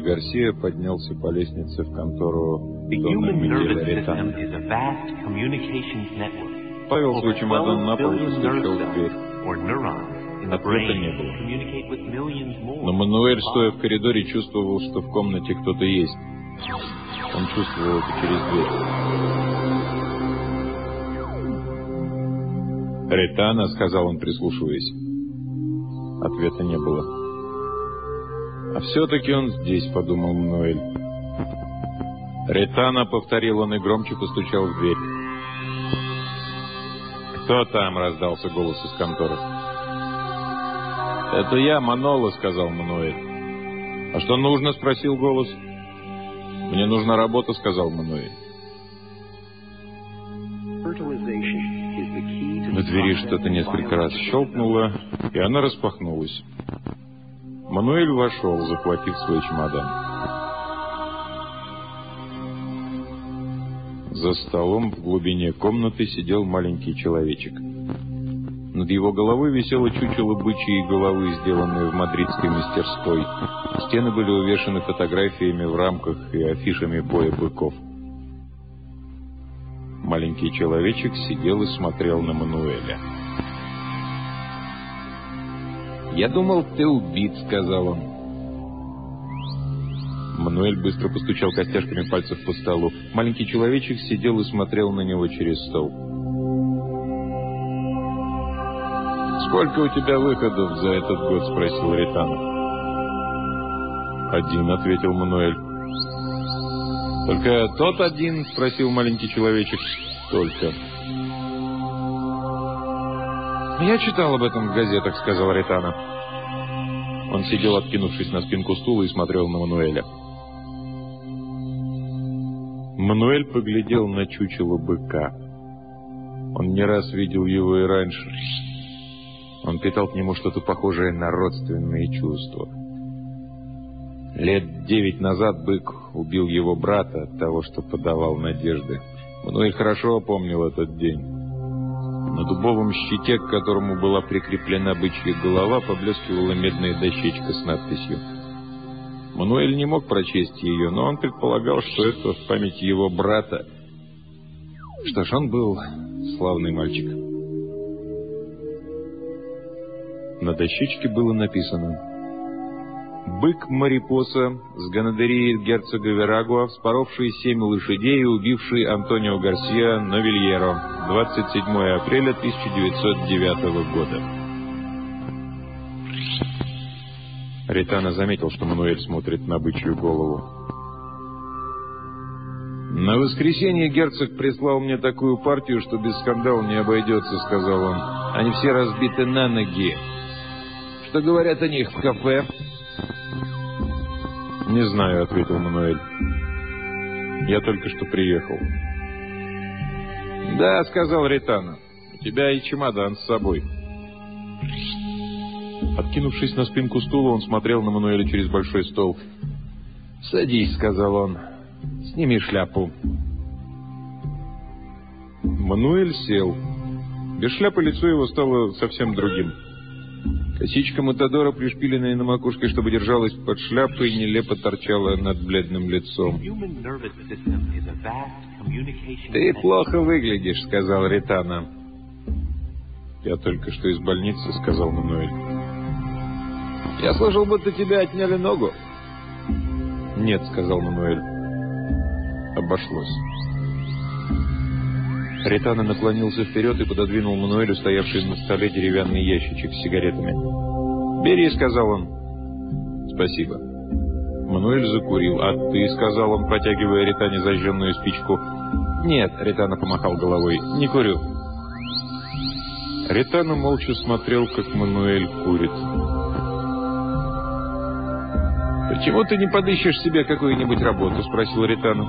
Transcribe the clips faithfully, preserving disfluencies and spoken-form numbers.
Гарсия поднялся по лестнице в контору Дона Мигеля Ретана. Ставил свой чемодан на пол и постучал в дверь. Ответа не было. Но Мануэль, стоя в коридоре, чувствовал, что в комнате кто-то есть. Он чувствовал это через дверь. «Ретана», — сказал он, прислушиваясь. Ответа не было. «А все-таки он здесь», — подумал Мануэль. «Ретана», — повторил он и громче постучал в дверь. «Кто там?» — раздался голос из конторы. «Это я, Маноло», — сказал Мануэль. «А что нужно?» — спросил голос. «Мне нужна работа», — сказал Мануэль. В двери что-то несколько раз щелкнуло, и она распахнулась. Мануэль вошел, захватив свой чемодан. За столом в глубине комнаты сидел маленький человечек. Над его головой висело чучело бычьей головы, сделанное в мадридской мастерской. Стены были увешаны фотографиями в рамках и афишами боя быков. Маленький человечек сидел и смотрел на Мануэля. «Я думал, ты убит», — сказал он. Мануэль быстро постучал костяшками пальцев по столу. Маленький человечек сидел и смотрел на него через стол. «Сколько у тебя выходов за этот год?» — спросил Ретана. «Один», — ответил Мануэль. «Только тот один?» — спросил маленький человечек. «Только». «Я читал об этом в газетах», — сказал Ретана. Он сидел, откинувшись на спинку стула, и смотрел на Мануэля. Мануэль поглядел на чучело быка. Он не раз видел его и раньше. Он питал к нему что-то похожее на родственные чувства. Лет девять назад бык убил его брата от того, что подавал надежды. Мануэль хорошо помнил этот день. На дубовом щите, к которому была прикреплена бычья голова, поблескивала медная дощечка с надписью. Мануэль не мог прочесть ее, но он предполагал, что это в память его брата. Что ж, он был славный мальчик. На дощечке было написано: «Бык Марипоса с Ганадерии герцога Верагуа, вспоровший семь лошадей и убивший Антонио Гарсия Новильеро, двадцать седьмого апреля тысяча девятьсот девятого года». Ретана заметил, что Мануэль смотрит на бычью голову. «На воскресенье герцог прислал мне такую партию, что без скандала не обойдется», — сказал он. «Они все разбиты на ноги. Что говорят о них в кафе?» «Не знаю», — ответил Мануэль. «Я только что приехал». «Да», — сказал Ретана, — «у тебя и чемодан с собой». Откинувшись на спинку стула, он смотрел на Мануэля через большой стол. «Садись», — сказал он, — «сними шляпу». Мануэль сел. Без шляпы лицо его стало совсем другим. Косичка Матадора, пришпиленная на макушке, чтобы держалась под шляпой, нелепо торчала над бледным лицом. «Ты плохо выглядишь», — сказал Ретана. «Я только что из больницы», — сказал Мануэль. «Я слышал, будто тебя отняли ногу». «Нет», — сказал Мануэль. «Обошлось». Ретана наклонился вперед и пододвинул Мануэлю стоявший на столе деревянный ящичек с сигаретами. «Бери», — сказал он. «Спасибо». Мануэль закурил. «А ты», — сказал он, протягивая Ретане зажженную спичку. «Нет», — Ретана помахал головой, — «не курю». Ретана молча смотрел, как Мануэль курит. «Почему ты не подыщешь себе какую-нибудь работу?» — спросил Ретана.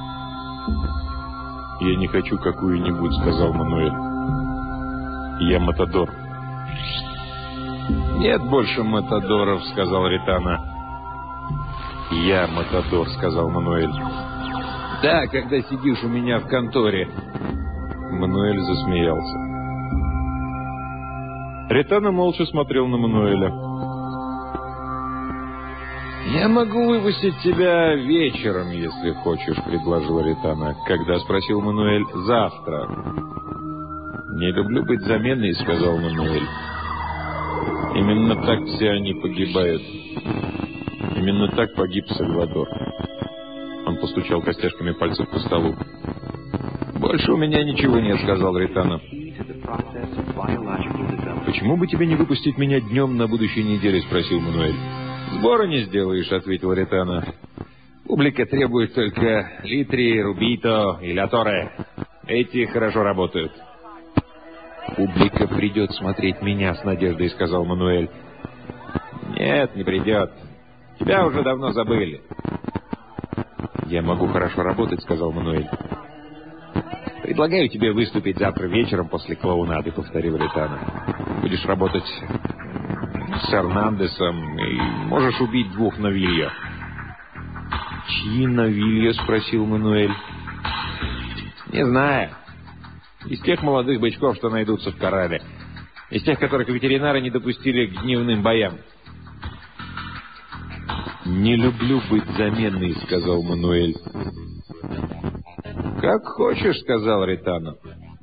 «Я не хочу какую-нибудь», — сказал Мануэль. «Я матадор». «Нет больше матадоров», — сказал Ретана. «Я матадор», — сказал Мануэль. «Да, когда сидишь у меня в конторе». Мануэль засмеялся. Ретана молча смотрел на Мануэля. «Я могу выпустить тебя вечером, если хочешь», — предложил Ритана. «Когда?» — спросил Мануэль. «Завтра». «Не люблю быть заменой», — сказал Мануэль. «Именно так все они погибают. Именно так погиб Сальвадор». Он постучал костяшками пальцев по столу. «Больше у меня ничего нет», — сказал Ритана. «Почему бы тебе не выпустить меня днем на будущей неделе?» — спросил Мануэль. «Сбора не сделаешь», — ответил Ритана. «Публика требует только Литри, Рубито и Ля Торе. Эти хорошо работают». «Публика придет смотреть меня с надеждой», — сказал Мануэль. «Нет, не придет. Тебя уже давно забыли». «Я могу хорошо работать», — сказал Мануэль. «Предлагаю тебе выступить завтра вечером после клоунады», — повторил Ритана. «Будешь работать с Эрнандесом и можешь убить двух Навильо». «Чьи Навильо?» — спросил Мануэль. «Не знаю. Из тех молодых бычков, что найдутся в Корале. Из тех, которых ветеринары не допустили к дневным боям». «Не люблю быть заменной», — сказал Мануэль. «Как хочешь», — сказал Ритана.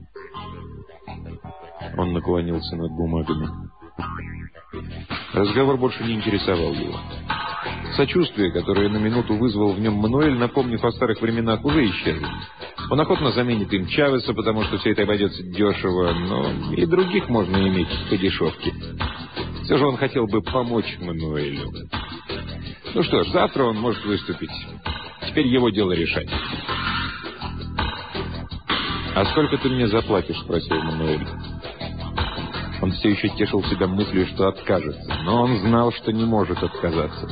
Он наклонился над бумагами. Разговор больше не интересовал его. Сочувствие, которое на минуту вызвал в нем Мануэль, напомнив о старых временах, уже исчезло. Он охотно заменит им Чавеса, потому что все это обойдется дешево, но и других можно иметь по дешевке. Все же он хотел бы помочь Мануэлю. Ну что ж, завтра он может выступить. Теперь его дело решать. «А сколько ты мне заплатишь?» — спросил Мануэль. Он все еще тешил себя мыслью, что откажется, но он знал, что не может отказаться.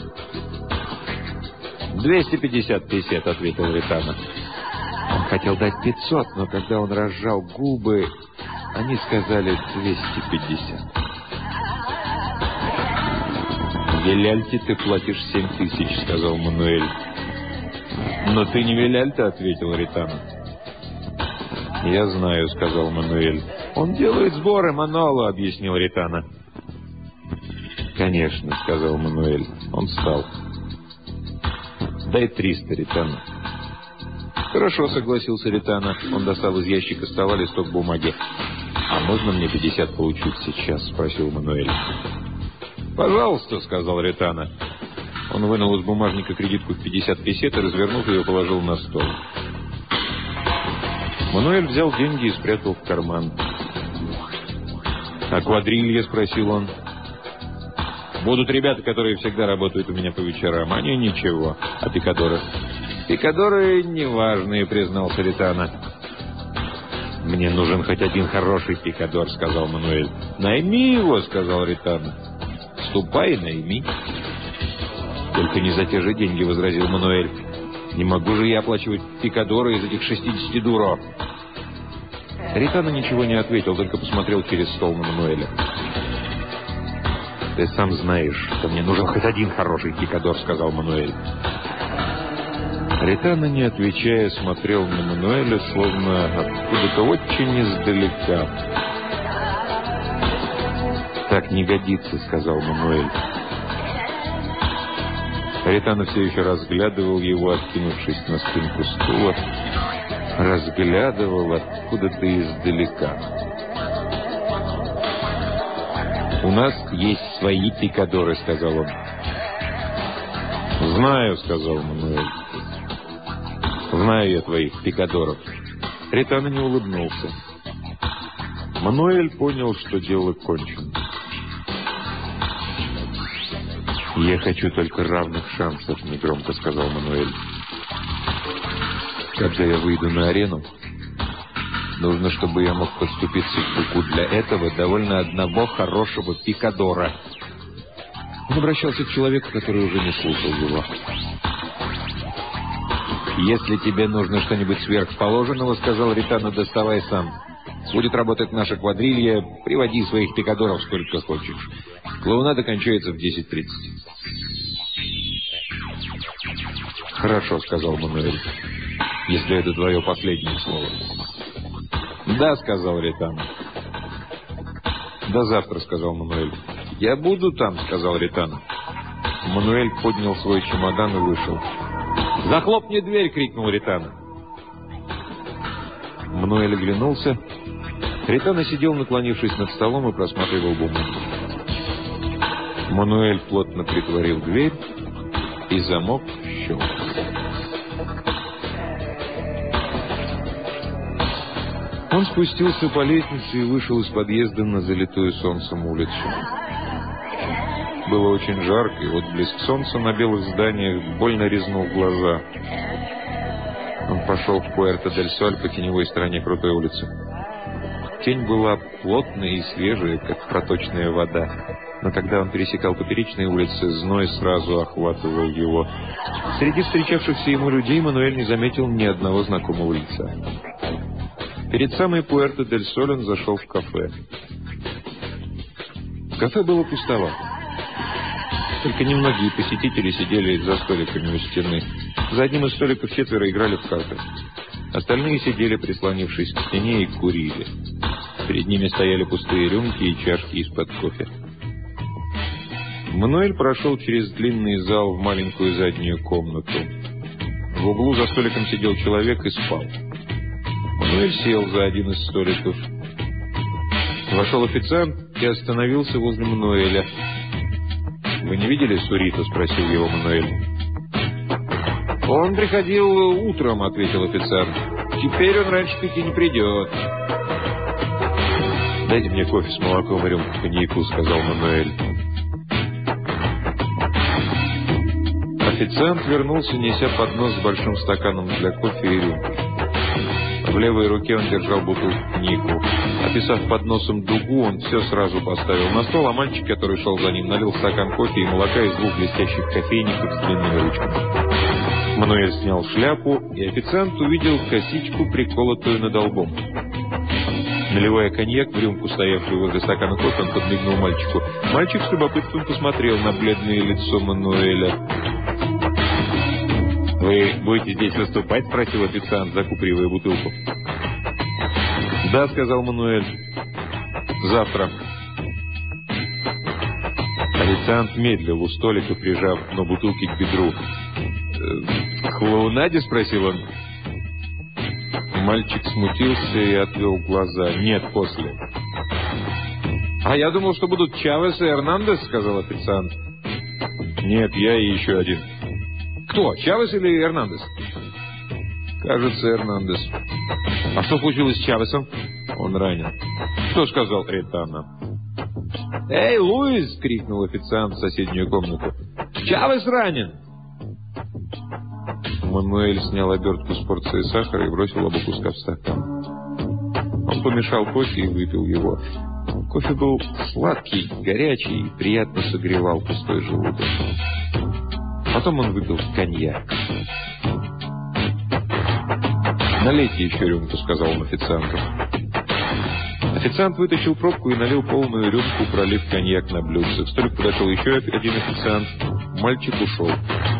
«Двести пятьдесят песет», — ответил Ритана. Он хотел дать пятьсот, но когда он разжал губы, они сказали двести пятьдесят. «Виляльте ты платишь семь тысяч», — сказал Мануэль. «Но ты не Виляльте», — ответил Ритана. «Я знаю», — сказал Мануэль. «Он делает сборы, Маноло», — объяснил Ритана. «Конечно», — сказал Мануэль. Он встал. «Дай триста, Ритана». «Хорошо», — согласился Ритана. Он достал из ящика стола листок бумаги. «А можно мне пятьдесят получить сейчас?» — спросил Мануэль. «Пожалуйста», — сказал Ритана. Он вынул из бумажника кредитку в пятьдесят песет и, развернув ее, положил на стол. Мануэль взял деньги и спрятал в карман. «А квадрилья?» — спросил он. «Будут ребята, которые всегда работают у меня по вечерам. Они ничего. А пикадоры?» «Пикадоры неважные», — признался Ритана. «Мне нужен хоть один хороший пикадор», — сказал Мануэль. «Найми его», — сказал Ритана. «Ступай, найми». «Только не за те же деньги», — возразил Мануэль. «Не могу же я оплачивать пикадоры из этих шестидесяти дуро». Ритана ничего не ответил, только посмотрел через стол на Мануэля. «Ты сам знаешь, что мне нужен хоть один хороший пикадор», — сказал Мануэль. Ритана, не отвечая, смотрел на Мануэля, словно откуда-то очень издалека. «Так не годится», — сказал Мануэль. Ритана все еще разглядывал его, откинувшись на спинку стула. Разглядывал откуда-то издалека. «У нас есть свои пикадоры», — сказал он. «Знаю», — сказал Мануэль. «Знаю я твоих пикадоров». Ритана не улыбнулся. Мануэль понял, что дело кончено. «Я хочу только равных шансов», — негромко сказал Мануэль. «Когда я выйду на арену, нужно, чтобы я мог подступиться к быку. Для этого довольно одного хорошего пикадора». Он обращался к человеку, который уже не слушал его. «Если тебе нужно что-нибудь сверхположенного, — сказал Ритана, — доставай сам. Будет работать наша квадрилья, приводи своих пикадоров сколько хочешь. Клоунада кончается в десять тридцать. «Хорошо», — сказал Мануэль, — «если это твое последнее слово». «Да», — сказал Ритана. «До завтра», — сказал Мануэль. «Я буду там», — сказал Ритана. Мануэль поднял свой чемодан и вышел. «Захлопни дверь!» — крикнул Ритана. Мануэль оглянулся. Ритана сидел, наклонившись над столом, и просматривал бумагу. Мануэль плотно притворил дверь, и замок щелкнул. Он спустился по лестнице и вышел из подъезда на залитую солнцем улицу. Было очень жарко, и отблеск солнца на белых зданиях больно резнул глаза. Он пошел в Пуэрто-дель-Соль по теневой стороне крутой улицы. Тень была плотная и свежая, как проточная вода. Но когда он пересекал поперечные улицы, зной сразу охватывал его. Среди встречавшихся ему людей Мануэль не заметил ни одного знакомого лица. Перед самой Пуэрто-дель-Соль он зашел в кафе. Кафе было пустовато. Только немногие посетители сидели за столиками у стены. За одним из столиков четверо играли в карты. Остальные сидели, прислонившись к стене, и курили. Перед ними стояли пустые рюмки и чашки из-под кофе. Мануэль прошел через длинный зал в маленькую заднюю комнату. В углу за столиком сидел человек и спал. Мануэль сел за один из столиков. Вошел официант и остановился возле Мануэля. «Вы не видели Сурито?» — спросил его Мануэль. «Он приходил утром», — ответил официант. «Теперь он раньше пяти не придет». «Дайте мне кофе с молоком и рюмку коньяку», — сказал Мануэль. Официант вернулся, неся поднос с большим стаканом для кофе и рюмкой. В левой руке он держал бутылку коньяку. Описав подносом дугу, он все сразу поставил на стол, а мальчик, который шел за ним, налил стакан кофе и молока из двух блестящих кофейников с длинными ручками. Мануэль снял шляпу, и официант увидел косичку, приколотую над лбом. Наливая коньяк в рюмку, стоявшую возле стакана кофе, он подмигнул мальчику. Мальчик с любопытством посмотрел на бледное лицо Мануэля. «Вы будете здесь выступать?» — спросил официант, закупоривая бутылку. «Да», — сказал Мануэль. «Завтра». Официант медлил у столика, прижав дно бутылки к бедру. «В клоунаде?» — спросил он. Мальчик смутился и отвел глаза. «Нет, после». «А я думал, что будут Чавес и Эрнандес», — сказал официант. «Нет, я и еще один». «Кто, Чавес или Эрнандес?» «Кажется, Эрнандес». «А что случилось с Чавесом?» «Он ранен». «Что сказал Ритана?» «Эй, Луис!» — крикнул официант в соседнюю комнату. «Чавес ранен!» Мануэль снял обертку с порцией сахара и бросил оба куска в стакан. Он помешал кофе и выпил его. Кофе был сладкий, горячий и приятно согревал пустой желудок. Потом он выпил коньяк. «Налейте еще рюмку», — сказал он официанту. Официант вытащил пробку и налил полную рюмку, пролив коньяк на блюдце. К столику подошел еще один официант. Мальчик ушел.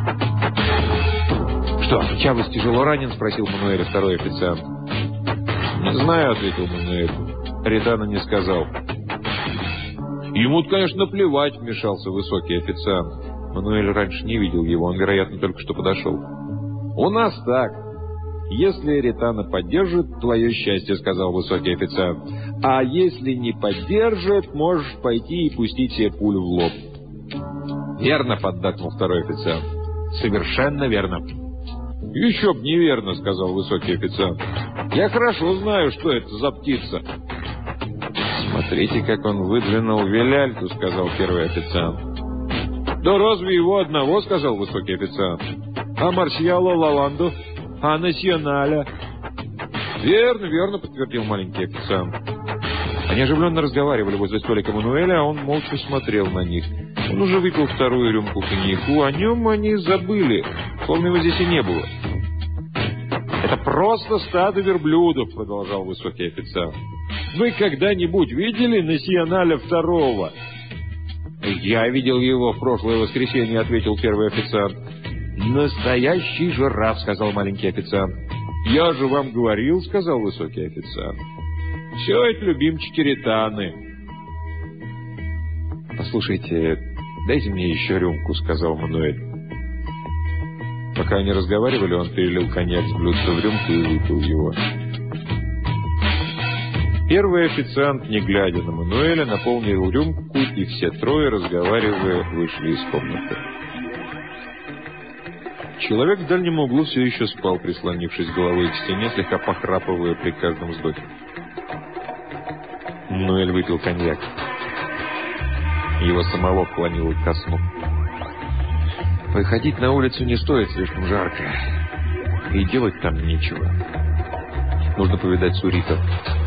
«Что, Чавес тяжело ранен?» — спросил Мануэль, второй официант. «Не знаю», — ответил Мануэль. Ритана не сказал. «Ему-то, конечно, плевать», — вмешался высокий официант. Мануэль раньше не видел его, он, вероятно, только что подошел. «У нас так. Если Ритана поддержит, твое счастье», — сказал высокий официант. «А если не поддержит, можешь пойти и пустить себе пулю в лоб». «Верно», — поддакнул второй официант. «Совершенно верно». «Еще б неверно», — сказал высокий официант. «Я хорошо знаю, что это за птица». «Смотрите, как он выдвинул Виляльту», — сказал первый официант. «Да разве его одного?» — сказал высокий официант. «А Марсиала Лаванду? А Националя?» «Верно, верно», — подтвердил маленький официант. Они оживленно разговаривали возле столика Мануэля, а он молча смотрел на них. Он уже выпил вторую рюмку коньяку, о нем они забыли, словно его здесь и не было. «Это просто стадо верблюдов», — продолжал высокий официант. «Вы когда-нибудь видели Националя второго?» «Я видел его в прошлое воскресенье», — ответил первый официант. «Настоящий жираф», — сказал маленький официант. «Я же вам говорил», — сказал высокий официант. «Все это любимчики Ританы». «Послушайте, «Дайте мне еще рюмку», — сказал Мануэль. Пока они разговаривали, он перелил коньяк с блюдца в рюмку и выпил его. Первый официант, не глядя на Мануэля, наполнил рюмку, и все трое, разговаривая, вышли из комнаты. Человек в дальнем углу все еще спал, прислонившись головой к стене, слегка похрапывая при каждом вздохе. Мануэль выпил коньяк. Его самого клонило ко сну. Выходить на улицу не стоит, слишком жарко. И делать там нечего. Нужно повидать Сурито.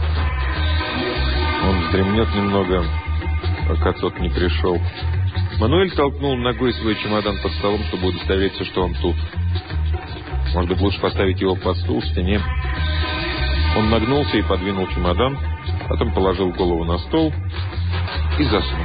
Он вздремнет немного, пока тот не пришел. Мануэль толкнул ногой свой чемодан под столом, чтобы удостовериться, что он тут. Может быть, лучше поставить его под стул в стене. Он нагнулся и подвинул чемодан, потом положил голову на стол и заснул.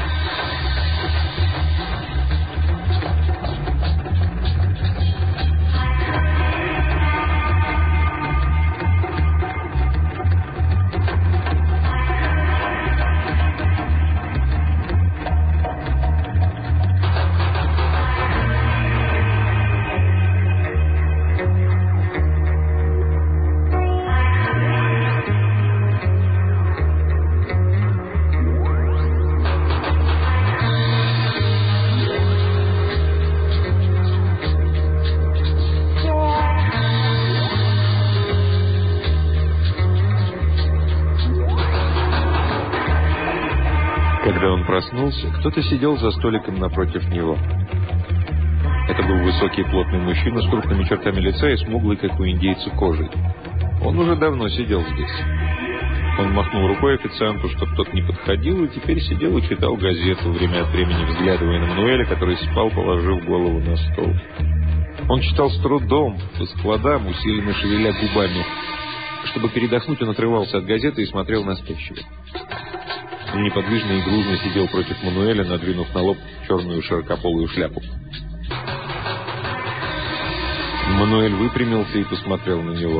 Проснулся, кто-то сидел за столиком напротив него. Это был высокий плотный мужчина с крупными чертами лица и смуглой, как у индейца, кожей. Он уже давно сидел здесь. Он махнул рукой официанту, чтобы тот не подходил, и теперь сидел и читал газету, время от времени взглядывая на Мануэля, который спал, положив голову на стол. Он читал с трудом, по складам, усиленно шевеля губами. Чтобы передохнуть, он отрывался от газеты и смотрел на спящего. Он неподвижно и грузно сидел против Мануэля, надвинув на лоб черную широкополую шляпу. Мануэль выпрямился и посмотрел на него.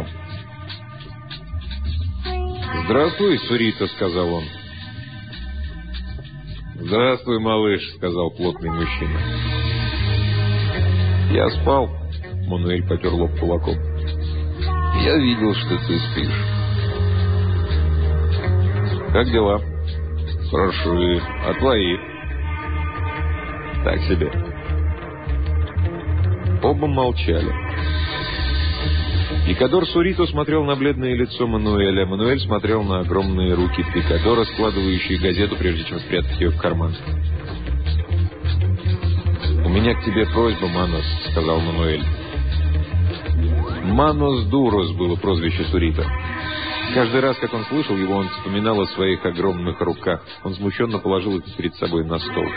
«Здравствуй, Сурито», — сказал он. «Здравствуй, малыш», — сказал плотный мужчина. «Я спал», — Мануэль потер лоб кулаком. «Я видел, что ты спишь». «Как дела?» «Хорошо. А твои?» «Так себе». Оба молчали. Пикадор Сурито смотрел на бледное лицо Мануэля. Мануэль смотрел на огромные руки Пикадора, складывающие газету, прежде чем спрятать ее в карман. «У меня к тебе просьба, Манос», — сказал Мануэль. «Манос Дурос» было прозвище Сурито. Каждый раз, как он слышал его, он вспоминал о своих огромных руках. Он смущенно положил их перед собой на стол.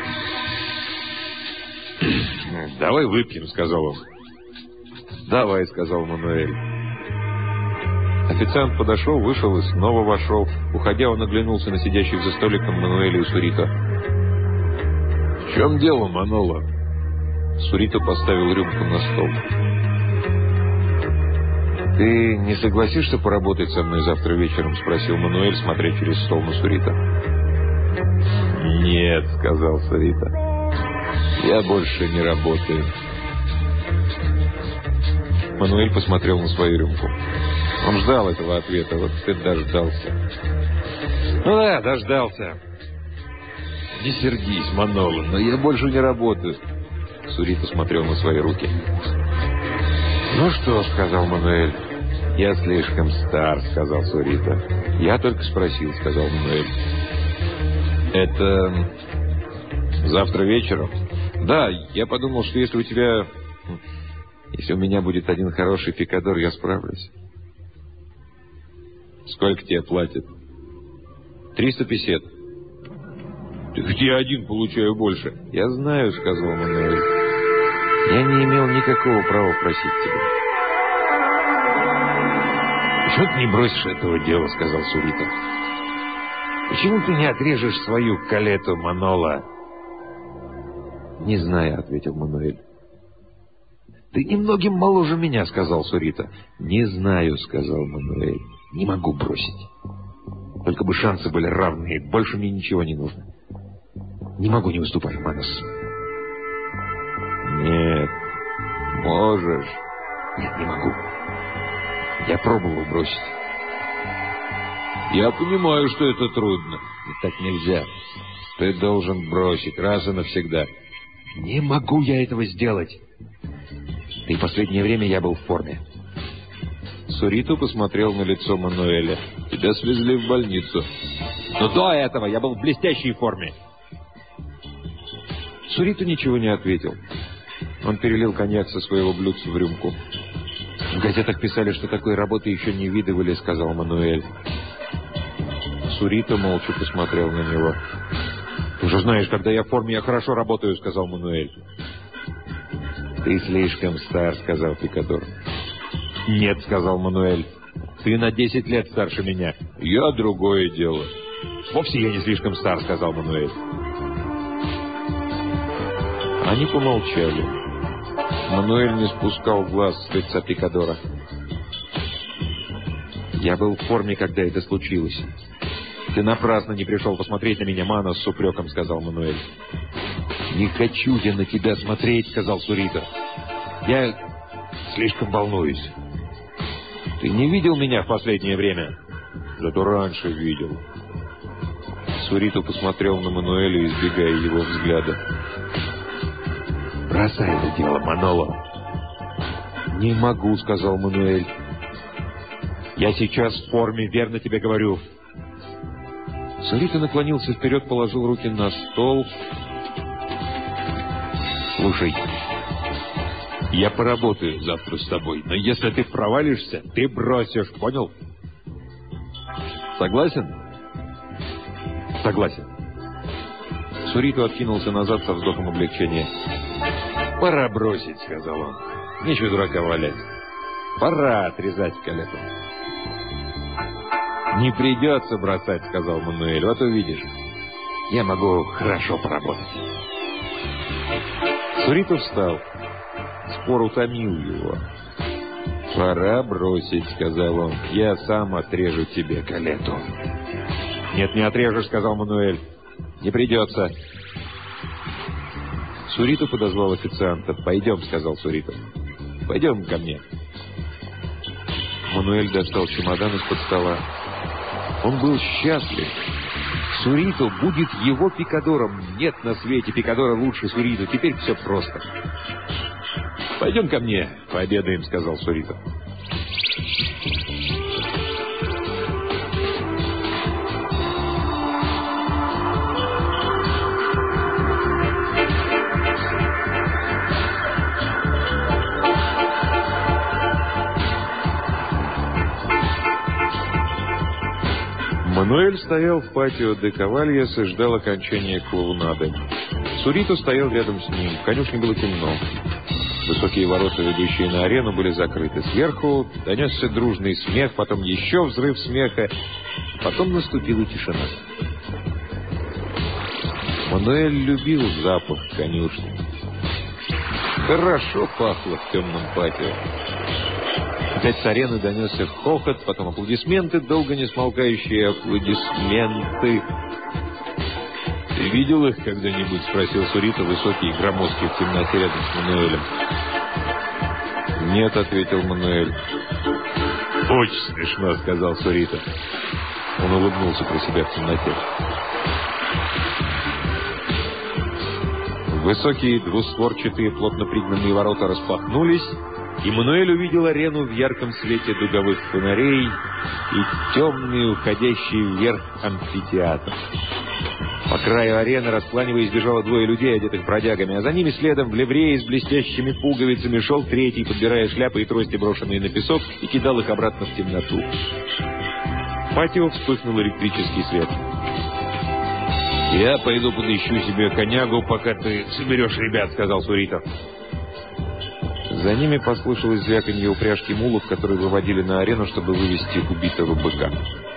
«Давай выпьем», — сказал он. «Давай», — сказал Мануэль. Официант подошел, вышел и снова вошел. Уходя, он оглянулся на сидящих за столиком Мануэля и Сурито. «В чем дело, Маноло?» Сурито поставил рюмку на стол. «Ты не согласишься поработать со мной завтра вечером?» — спросил Мануэль, смотря через стол на Сурито. «Нет», — сказал Сурито. «Я больше не работаю». Мануэль посмотрел на свою рюмку. Он ждал этого ответа. Вот ты дождался. «Ну да, дождался». «Не сердись, Маноло, но я больше не работаю». Сурито смотрел на свои руки. «Ну что», — сказал Мануэль. «Я слишком стар», — сказал Сурито. «Я только спросил», — сказал Мануэль. «Это завтра вечером?» «Да, я подумал, что если у тебя... Если у меня будет один хороший пикадор, я справлюсь». «Сколько тебе платят?» «Триста песет». «Так я один получаю больше». «Я знаю», — сказал Мануэль. «Я не имел никакого права просить тебя». «Почему ты не бросишь этого дела?» — сказал Сурито. «Почему ты не отрежешь свою калету, Маноло?» «Не знаю», — ответил Мануэль. «Ты немногим моложе меня», — сказал Сурито. «Не знаю», — сказал Мануэль. «Не могу бросить. Только бы шансы были равные. Больше мне ничего не нужно. Не могу не выступать, Манос. Нет. Можешь. Нет, не могу. Я пробовал бросить. Я понимаю, что это трудно. И так нельзя. Ты должен бросить раз и навсегда. Не могу я этого сделать. И в последнее время я был в форме. Сурито посмотрел на лицо Мануэля. Тебя свезли в больницу. Но до этого я был в блестящей форме. Сурито ничего не ответил. Он перелил коньяк со своего блюдца в рюмку. В газетах писали, что такой работы еще не видывали, сказал Мануэль. Сурито молча посмотрел на него. Ты же знаешь, когда я в форме, я хорошо работаю, сказал Мануэль. Ты слишком стар, сказал Пикадор. Нет, сказал Мануэль. Ты на десять лет старше меня. Я другое дело. Вовсе я не слишком стар, сказал Мануэль. Они помолчали. Мануэль не спускал глаз с лица Пикадора. Я был в форме, когда это случилось. Ты напрасно не пришел посмотреть на меня, Мано, с упреком, сказал Мануэль. Не хочу я на тебя смотреть, сказал Сурито. Я слишком волнуюсь. Ты не видел меня в последнее время? Зато раньше видел. Сурито посмотрел на Мануэля, избегая его взгляда. Бросай это дело, Маноло. Не могу, сказал Мануэль. Я сейчас в форме, верно тебе говорю. Сурито наклонился вперед, положил руки на стол. Слушай, я поработаю завтра с тобой, но если ты провалишься, ты бросишь, понял? Согласен? Согласен. Сурито откинулся назад со вздохом облегчения. Пора бросить, сказал он. Нечего дурака валять. Пора отрезать калету. Не придется бросать, сказал Мануэль. Вот увидишь. Я могу хорошо поработать. Сурито встал. Спор утомил его. «Пора бросить», — сказал он. «Я сам отрежу тебе калету». «Нет, не отрежешь», — сказал Мануэль. «Не придется». Сурито подозвал официанта. «Пойдем», — сказал Сурито. «Пойдем ко мне». Мануэль достал чемодан из-под стола. Он был счастлив. Сурито будет его пикадором. Нет на свете пикадора лучше Сурито. Теперь все просто. «Пойдем ко мне, пообедаем», — сказал Сурито. Мануэль стоял в патио де Кавальес и ждал окончания клоунады. Сурито стоял рядом с ним. В конюшне было темно. Высокие ворота, ведущие на арену, были закрыты. Сверху донесся дружный смех, потом еще взрыв смеха. Потом наступила тишина. Мануэль любил запах конюшни. Хорошо пахло в темном патио. Опять с арены донесся хохот, потом аплодисменты, долго не смолкающие аплодисменты. «Ты видел их когда-нибудь?» — спросил Сурито, высокий и громоздкий в темноте рядом с Мануэлем. «Нет», — ответил Мануэль. «Очень смешно», — сказал Сурито. Он улыбнулся про себя в темноте. Высокие двустворчатые плотно пригнанные ворота распахнулись, и Мануэль увидел арену в ярком свете дуговых фонарей и темный, уходящий вверх амфитеатр. По краю арены, раскланиваясь, бежало двое людей, одетых бродягами, а за ними следом в ливрее с блестящими пуговицами шел третий, подбирая шляпы и трости, брошенные на песок, и кидал их обратно в темноту. В патио вспыхнул электрический свет. «Я пойду подыщу себе конягу, пока ты соберешь ребят», — сказал Сурито. За ними послышалось звяканье упряжки мулов, которые выводили на арену, чтобы вывести убитого быка.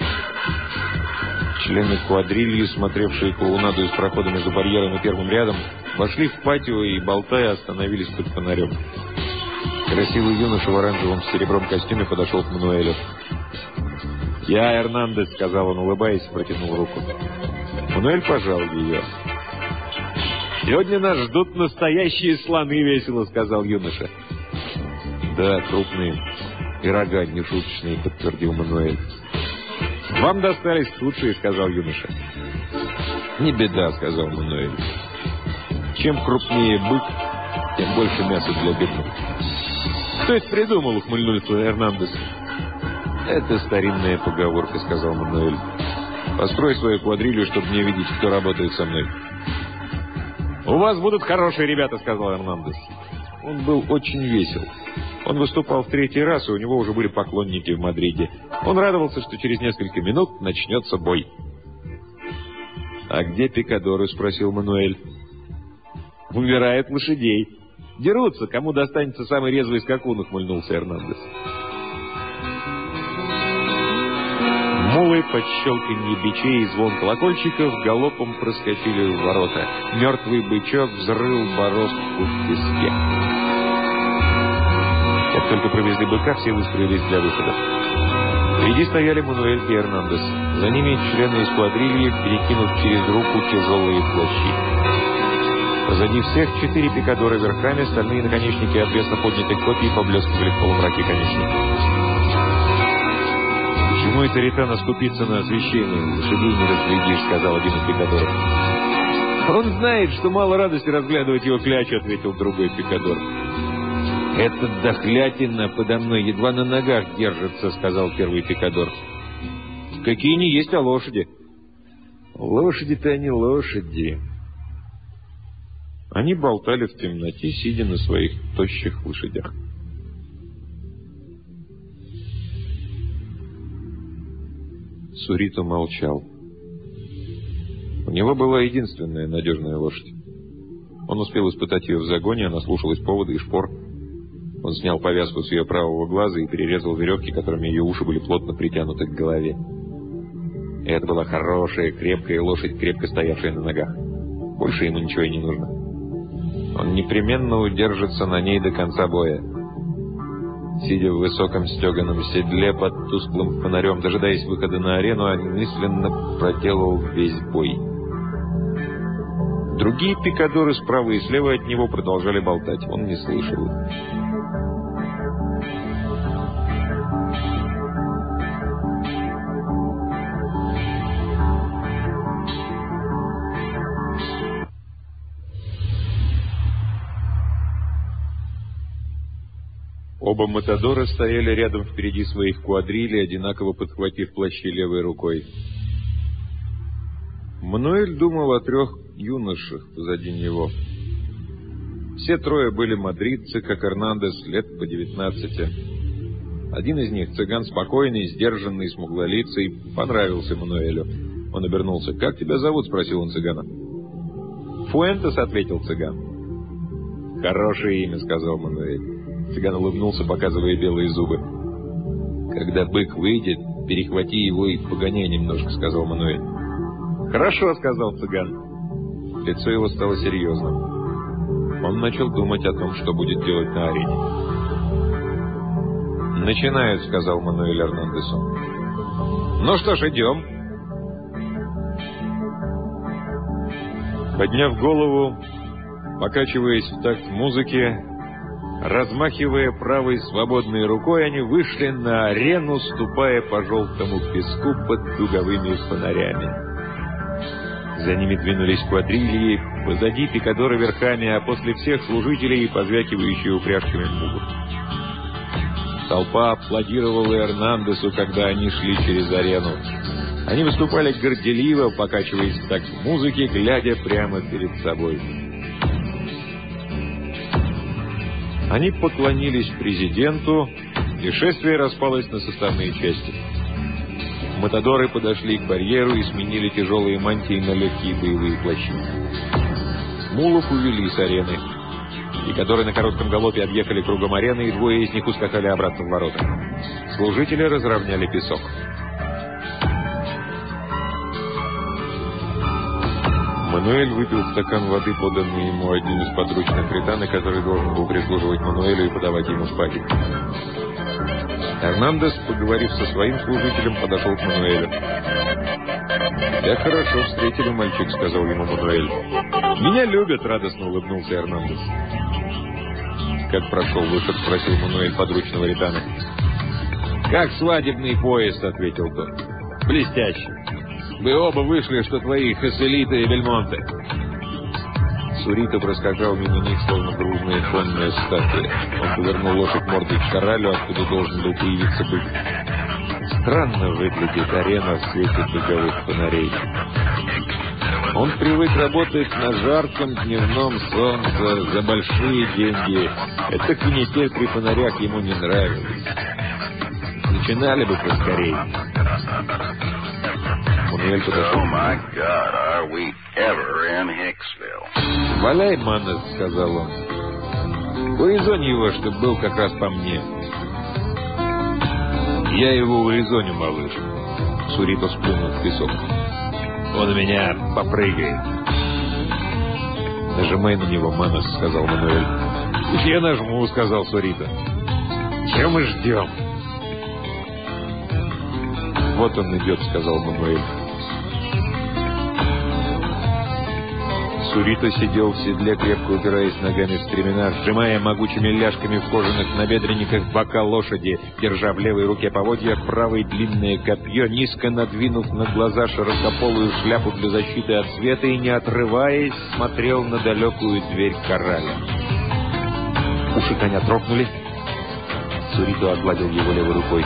Члены квадрильи, смотревшие клоунаду из прохода между барьером и первым рядом, вошли в патио и, болтая, остановились под фонарем. Красивый юноша в оранжевом с серебром костюме подошел к Мануэлю. «Я Эрнандес», — сказал он, улыбаясь, и протянул руку. Мануэль пожал ее. «Сегодня нас ждут настоящие слоны», — весело сказал юноша. «Да, крупные и рога нешуточные», — подтвердил Мануэль. «Вам достались лучшие», — сказал юноша. «Не беда», — сказал Мануэль. «Чем крупнее бык, тем больше мяса для бедных». «Кто это придумал?» — ухмыльнулся Эрнандес. «Это старинная поговорка», — сказал Мануэль. «Построй свою квадрилью, чтобы мне видеть, кто работает со мной». «У вас будут хорошие ребята», — сказал Эрнандес. Он был очень весел. Он выступал в третий раз, и у него уже были поклонники в Мадриде. Он радовался, что через несколько минут начнется бой. «А где пикадоры?» — спросил Мануэль. «Убирают лошадей. Дерутся, кому достанется самый резвый скакун», — ухмыльнулся Эрнандес. Мулы под щелканье бичей и звон колокольчиков галопом проскочили в ворота. Мертвый бычок взрыл бороздку в песке. Как только провезли быка, все выстроились для выхода. Впереди стояли Мануэль и Эрнандес. За ними члены эскадрильи, перекинув через руку тяжелые плащи. Позади всех четыре пикадора верхами, остальные наконечники отвесно поднятых копий поблескивали в полумраке конечников. «Почему это Ритана скупится на освещение? Лошадей не разглядишь», — сказал один из пикадоров. «Он знает, что мало радости разглядывать его клячу», — ответил другой пикадор. «Этот дохлятина подо мной едва на ногах держится», — сказал первый пикадор. «Какие не есть, а лошади». «Лошади-то они лошади». Они болтали в темноте, сидя на своих тощих лошадях. Сурито молчал. У него была единственная надежная лошадь. Он успел испытать ее в загоне, она слушалась повода и шпор. Он снял повязку с ее правого глаза и перерезал веревки, которыми ее уши были плотно притянуты к голове. И это была хорошая, крепкая лошадь, крепко стоявшая на ногах. Больше ему ничего и не нужно. Он непременно удержится на ней до конца боя. Сидя в высоком стеганом седле под тусклым фонарем, дожидаясь выхода на арену, он мысленно проделал весь бой. Другие пикадоры справа и слева от него продолжали болтать. Он не слышал их. Оба матадора стояли рядом впереди своих квадрилей, одинаково подхватив плащи левой рукой. Мануэль думал о трех юношах позади него. Все трое были мадридцы, как Эрнандес, лет по девятнадцати. Один из них, цыган спокойный, сдержанный, смуглолицый, понравился Мануэлю. Он обернулся. «Как тебя зовут?» — спросил он цыгана. «Фуэнтес», — ответил цыган. «Хорошее имя», — сказал Мануэль. Цыган улыбнулся, показывая белые зубы. «Когда бык выйдет, перехвати его и погоняй немножко», — сказал Мануэль. «Хорошо», — сказал цыган. Лицо его стало серьезным. Он начал думать о том, что будет делать на арене. «Начинают», — сказал Мануэль Эрнандесу. «Ну что ж, идем». Подняв голову, покачиваясь в такт музыки, размахивая правой свободной рукой, они вышли на арену, ступая по желтому песку под дуговыми фонарями. За ними двинулись квадрильи, позади пикадоры верхами, а после всех служителей, позвякивающие упряжками мулов. Толпа аплодировала Эрнандесу, когда они шли через арену. Они выступали горделиво, покачиваясь в такт музыки, глядя прямо перед собой. Они поклонились президенту, и шествие распалось на составные части. Матадоры подошли к барьеру и сменили тяжелые мантии на легкие боевые плащи. Мулов увели с арены. Пикадоры на коротком галопе объехали кругом арены, и двое из них ускакали обратно в ворота. Служители разровняли песок. Мануэль выпил стакан воды, поданный ему одним из подручных Ританы, который должен был прислуживать Мануэлю и подавать ему шпаги. Эрнандес, поговорив со своим служителем, подошел к Мануэлю. «Тебя хорошо встретили, мальчик», — сказал ему Мануэль. «Меня любят», — радостно улыбнулся Эрнандес. «Как прошел выход?» — спросил Мануэль подручного Ритана. «Как свадебный поезд», — ответил тот. «Блестяще. Вы оба вышли, что твои Хаселита и Бельмонте». Сурито проскакал мимо них, словно грузная конная статуя. Он повернул лошадь мордой к кораллю, откуда должен был появиться бык. Странно выглядит арена в свете беговых фонарей. Он привык работать на жарком дневном солнце за большие деньги. Эта канитель при фонарях ему не нравилась. Начинали бы поскорее. Мануэль подошел. Oh my God, are we ever in Hicksville? «Валяй, Маннес», — сказал он. «Урезонь его, чтоб был как раз по мне». «Я его урезоню, малыш». Сурито сплюнул в песок. «Он у меня попрыгает». «Нажимай на него, Маннес», — сказал Мануэль. «Уж я нажму», — сказал Сурито. «Чего мы ждем?» «Вот он идет», — сказал Мануэль. Сурито сидел в седле, крепко упираясь ногами в стремена, сжимая могучими ляжками в кожаных набедренниках бока лошади, держа в левой руке поводья, в правой длинное копье, низко надвинув на глаза широкополую шляпу для защиты от света и, не отрываясь, смотрел на далекую дверь кораля. Уши коня трогнули. Сурито огладил его левой рукой.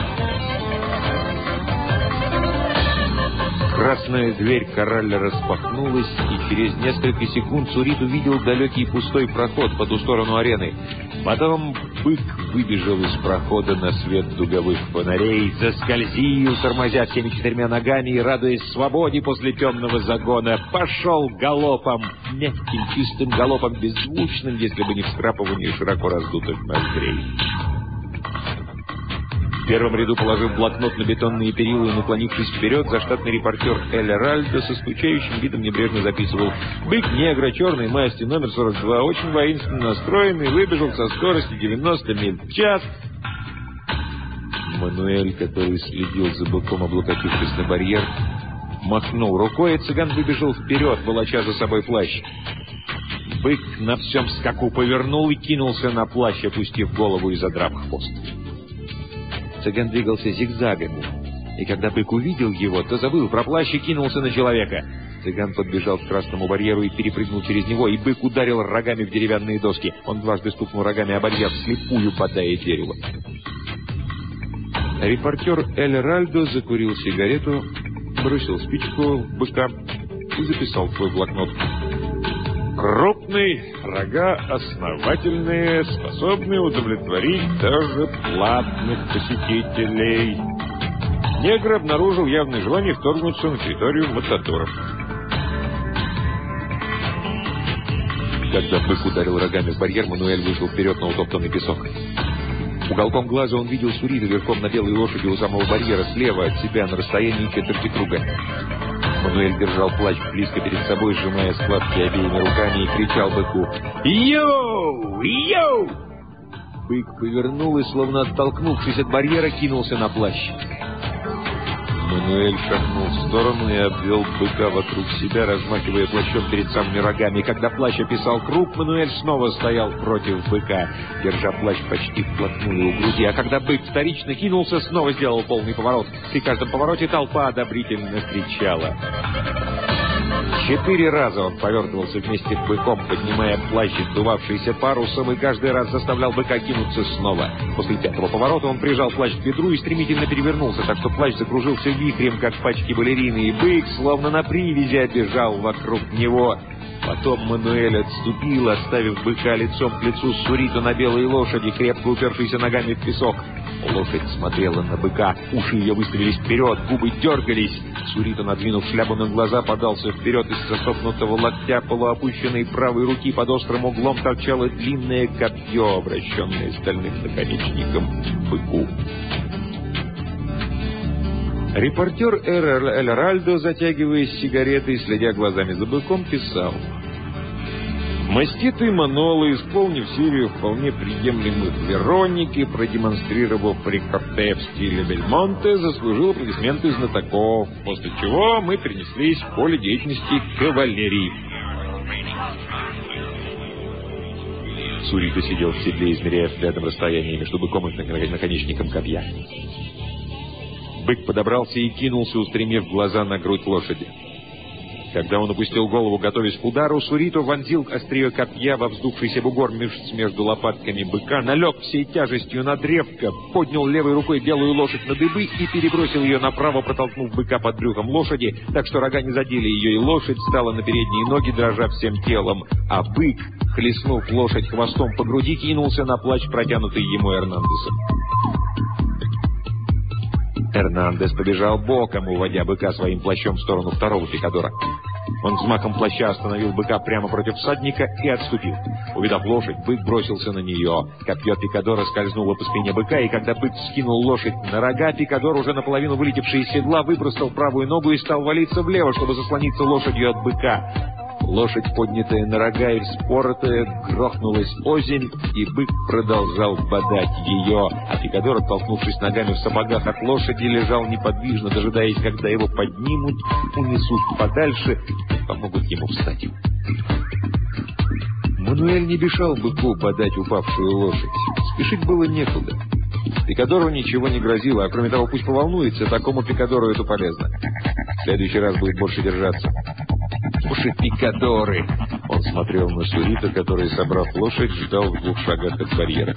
Красная дверь кораля распахнулась, и через несколько секунд Сурит увидел далекий пустой проход по ту сторону арены. Потом бык выбежал из прохода на свет дуговых фонарей, заскользил, тормозя всеми четырьмя ногами и, радуясь свободе после темного загона, пошел галопом, мягким, чистым галопом, беззвучным, если бы не вскрапывание широко раздутых ноздрей. В первом ряду, положив блокнот на бетонные перила и наклонившись вперед, заштатный репортер Эль Ральдо со скучающим видом небрежно записывал: «Бык негра черной масти, номер сорок два, очень воинственно настроенный, выбежал со скоростью девяносто миль в час». Мануэль, который следил за быком, облокотившись на барьер, махнул рукой, и цыган выбежал вперед, волоча за собой плащ. Бык на всем скаку повернул и кинулся на плащ, опустив голову и задрав хвост. Цыган двигался зигзагами, и когда бык увидел его, то забыл про плащ и кинулся на человека. Цыган подбежал к красному барьеру и перепрыгнул через него, и бык ударил рогами в деревянные доски. Он дважды стукнул рогами о барьер, вслепую бодая дерево. Репортер Эль Ральдо закурил сигарету, бросил спичку в быка и записал свой блокнот. «Крупный, рога основательные, способные удовлетворить даже платных посетителей». Негр обнаружил явное желание вторгнуться на территорию матадоров. Когда бык ударил рогами в барьер, Мануэль вышел вперед на утоптанный песок. Уголком глаза он видел Сурита верхом на белой лошади у самого барьера, слева от себя, на расстоянии четверти круга. Мануэль держал плащ близко перед собой, сжимая складки обеими руками, и кричал быку: «Йоу! Йоу!» Бык повернул и, словно оттолкнувшись от барьера, кинулся на плащ. Мануэль шагнул в сторону и обвел быка вокруг себя, размахивая плащом перед самыми рогами. Когда плащ описал круг, Мануэль снова стоял против быка, держа плащ почти вплотную у груди. А когда бык вторично кинулся, снова сделал полный поворот. При каждом повороте толпа одобрительно кричала. Четыре раза он повертывался вместе с быком, поднимая плащ, сдувавшийся парусом, и каждый раз заставлял быка кинуться снова. После пятого поворота он прижал плащ к бедру и стремительно перевернулся, так что плащ закружился вихрем, как пачки балерины, и бык, словно на привязи, обежал вокруг него. Потом Мануэль отступил, оставив быка лицом к лицу с Сурито на белой лошади, крепко упершейся ногами в песок. Лошадь смотрела на быка, уши ее выставились вперед, губы дергались. Сурито, надвинув шляпу на глаза, подался вперед. Из сопнутого локтя полуопущенной правой руки под острым углом торчало длинное копье, обращенное стальным наконечником к быку. Репортер Эль Ральдо, затягиваясь сигаретой, следя глазами за быком, писал: «Маститый Маноло, исполнив серию вполне приемлемых Вероники, продемонстрировав рикорте в стиле Бельмонте, заслужил аплодисменты знатоков, после чего мы перенеслись в поле деятельности кавалерии». Сурито сидел в седле, измеряя взглядом расстояние между быком и наконечником копья. Бык подобрался и кинулся, устремив глаза на грудь лошади. Когда он опустил голову, готовясь к удару, Сурито вонзил острие копья во вздувшийся бугор мышц между лопатками быка, налег всей тяжестью на древко, поднял левой рукой белую лошадь на дыбы и перебросил ее направо, протолкнув быка под брюхом лошади, так что рога не задели ее, и лошадь стала на передние ноги, дрожа всем телом, а бык, хлестнув лошадь хвостом по груди, кинулся на плащ, протянутый ему Эрнандесом. Эрнандес побежал боком, уводя быка своим плащом в сторону второго пикадора. Он взмахом плаща остановил быка прямо против всадника и отступил. Увидав лошадь, бык бросился на нее. Копье пикадора скользнуло по спине быка, и когда бык скинул лошадь на рога, пикадор, уже наполовину вылетевший из седла, выпростал правую ногу и стал валиться влево, чтобы заслониться лошадью от быка. Лошадь, поднятая на рога и вспоротая, грохнулась озимь, и бык продолжал бодать ее, а пикадор, оттолкнувшись ногами в сапогах от лошади, лежал неподвижно, дожидаясь, когда его поднимут, унесут подальше и помогут ему встать. Мануэль не мешал быку бодать упавшую лошадь. Спешить было некуда. Пикадору ничего не грозило, а кроме того, пусть поволнуется, такому пикадору это полезно. В следующий раз будет больше держаться. Слушай, пикадоры! Он смотрел на Сурито, который, собрав лошадь, ждал в двух шагах от барьера.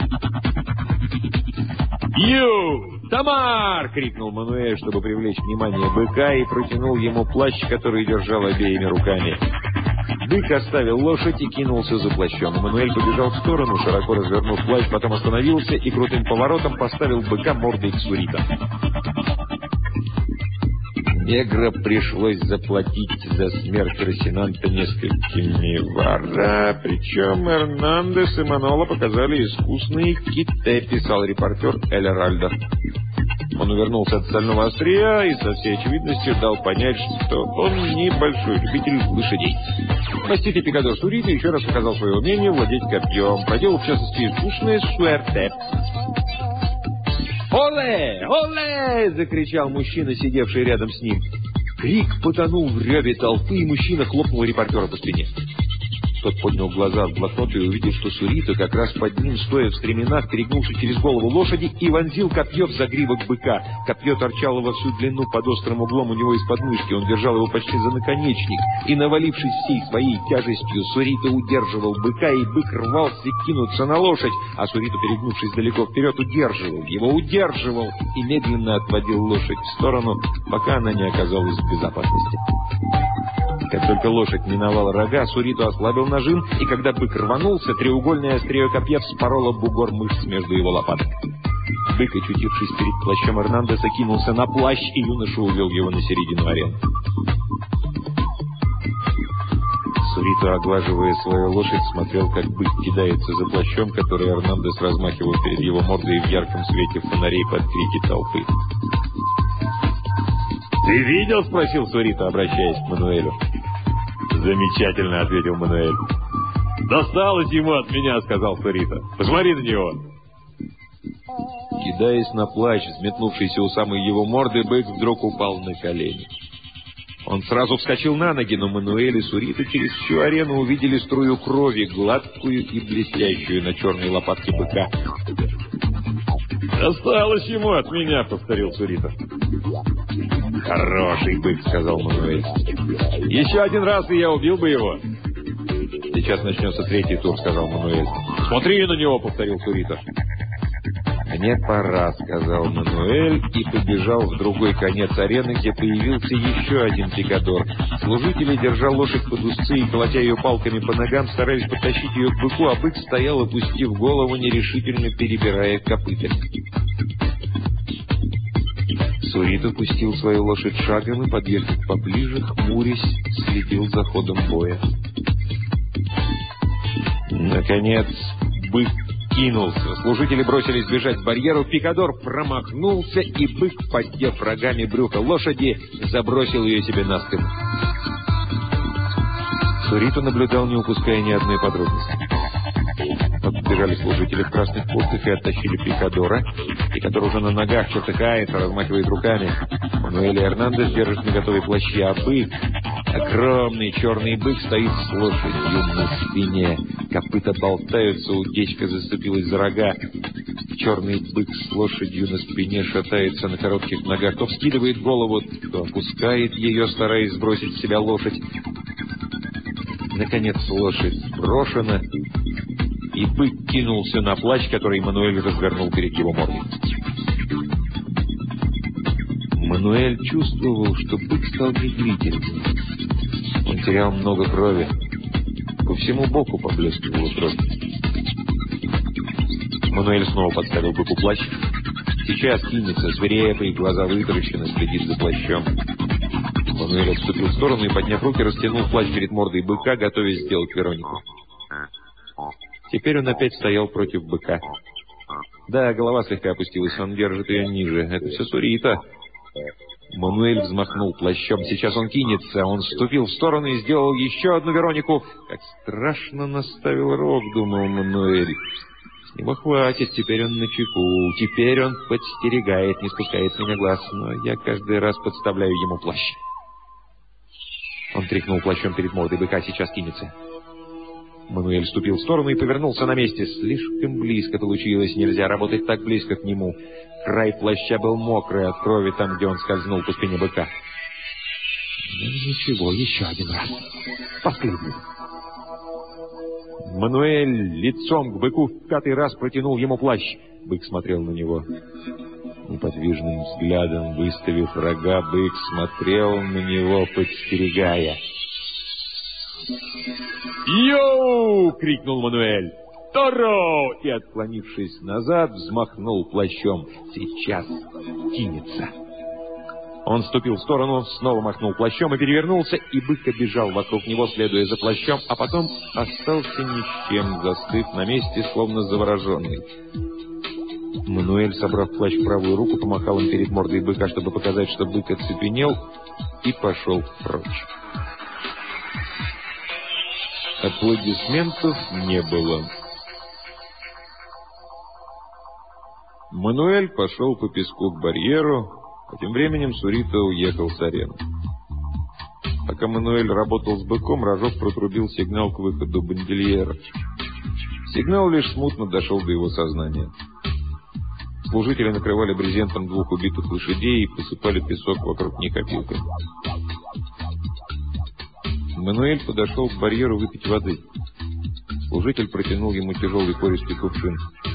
«Ю! Тамар!» — крикнул Мануэль, чтобы привлечь внимание быка, и протянул ему плащ, который держал обеими руками. Бык оставил лошадь и кинулся за плащом. Мануэль побежал в сторону, широко развернув плащ, потом остановился и крутым поворотом поставил быка мордой к Сурито. Негро пришлось заплатить за смерть Росинанта несколькими вара, причем Эрнандес и Манола показали искусные ките, писал репортер Эль Ральдо. Он увернулся от стального острия и со всей очевидностью дал понять, что он небольшой любитель лошадей. Маститый пикадор Сурито еще раз показал свое умение владеть копьем, проделал в частности искусное суэрте. «Оле! Оле!» — закричал мужчина, сидевший рядом с ним. Крик потонул в реве толпы, и мужчина хлопнул репортера по спине. Тот поднял глаза в блокнот и увидел, что Сурито как раз под ним, стоя в стременах, перегнувшись через голову лошади, и вонзил копье в загривок быка. Копье торчало во всю длину под острым углом у него из подмышки. Он держал его почти за наконечник. И, навалившись всей своей тяжестью, Сурито удерживал быка, и бык рвался кинуться на лошадь, а Сурито, перегнувшись далеко вперед, удерживал его, удерживал и медленно отводил лошадь в сторону, пока она не оказалась в безопасности. Как только лошадь миновала рога, Сурито ослабил нажим, и когда бык рванулся, треугольное острие копья вспороло бугор мышц между его лопаток. Бык, очутившись перед плащом Эрнандеса, кинулся на плащ, и юноша увел его на середину арены. Сурито, оглаживая свою лошадь, смотрел, как бык кидается за плащом, который Эрнандес размахивал перед его мордой в ярком свете фонарей под крики толпы. «Ты видел?» — спросил Сурито, обращаясь к Мануэлю. «Замечательно», — ответил Мануэль. «Досталось ему от меня», — сказал Сурито. «Посмотри на него». Кидаясь на плащ, взметнувшийся у самой его морды, бык вдруг упал на колени. Он сразу вскочил на ноги, но Мануэль и Сурито через всю арену увидели струю крови, гладкую и блестящую на черной лопатке быка. «Досталось ему от меня», — повторил Сурито. «Хороший бык», — сказал Мануэль. «Еще один раз, и я убил бы его». «Сейчас начнется третий тур», — сказал Мануэль. «Смотри на него», — повторил Сурито. «Мне пора», — сказал Мануэль и побежал в другой конец арены, где появился еще один пикадор. Служители, держа лошадь под узцы и колотя ее палками по ногам, старались подтащить ее к быку, а бык стоял, опустив голову, нерешительно перебирая копытами. Сурито пустил свою лошадь шагом и, подъехав поближе, хмурясь, следил за ходом боя. Наконец, бык кинулся. Служители бросились бежать к барьеру. Пикадор промахнулся, и бык, поддев рогами брюхо лошади, забросил ее себе на спину. Сурито наблюдал, не упуская ни одной подробности. Подбежали служители в красных куртках и оттащили пикадора. Пикадор уже на ногах чертыхается, размахивает руками. Мануэль и Эрнандес держат наготове плащи, а бык Огромный черный бык стоит с лошадью на спине. Копыта болтаются, утечка зацепилась за рога. Черный бык с лошадью на спине шатается на коротких ногах, то вскидывает голову, то опускает ее, стараясь сбросить с себя лошадь. Наконец лошадь сброшена, и бык кинулся на плащ, который Мануэль развернул перед его мордой. Мануэль чувствовал, что бык стал медлительнее. Он терял много крови. По всему боку поблескивала кровь. Мануэль снова подставил быку плащ. Сейчас кинется, свирепый, глаза вытаращены, следит за плащом. Мануэль отступил в сторону и, подняв руки, растянул плащ перед мордой быка, готовясь сделать Веронику. Теперь он опять стоял против быка. Да, голова слегка опустилась, он держит ее ниже. Это все Сурита. Мануэль взмахнул плащом. Сейчас он кинется. Он вступил в сторону и сделал еще одну Веронику. Как страшно наставил рог, думал Мануэль. С него хватит, теперь он начеку. Теперь он подстерегает, не спускает с меня глаз. Но я каждый раз подставляю ему плащ. Он тряхнул плащом перед мордой быка. Сейчас кинется. Мануэль вступил в сторону и повернулся на месте. Слишком близко получилось. Нельзя работать так близко к нему. Край плаща был мокрый от крови там, где он скользнул по спине быка. Ну, ничего, еще один раз. Последний. Мануэль лицом к быку в пятый раз протянул ему плащ. Бык смотрел на него. Неподвижным взглядом, выставив рога, бык смотрел на него, подстерегая. «Йоу!» — крикнул Мануэль. «Торо!» И, отклонившись назад, взмахнул плащом. Сейчас кинется. Он ступил в сторону, снова махнул плащом и перевернулся, и бык обежал вокруг него, следуя за плащом, а потом остался ни с чем, застыв на месте, словно завороженный. Мануэль, собрав плащ в правую руку, помахал им перед мордой быка, чтобы показать, что бык оцепенел, и пошел прочь. Аплодисментов не было. Мануэль пошел по песку к барьеру, а тем временем Сурита уехал с арены. Пока Мануэль работал с быком, рожок протрубил сигнал к выходу Бандильера. Сигнал лишь смутно дошел до его сознания. Служители накрывали брезентом двух убитых лошадей и посыпали песок вокруг них опилками. Мануэль подошел к барьеру выпить воды. Служитель протянул ему тяжелый пористый кувшин.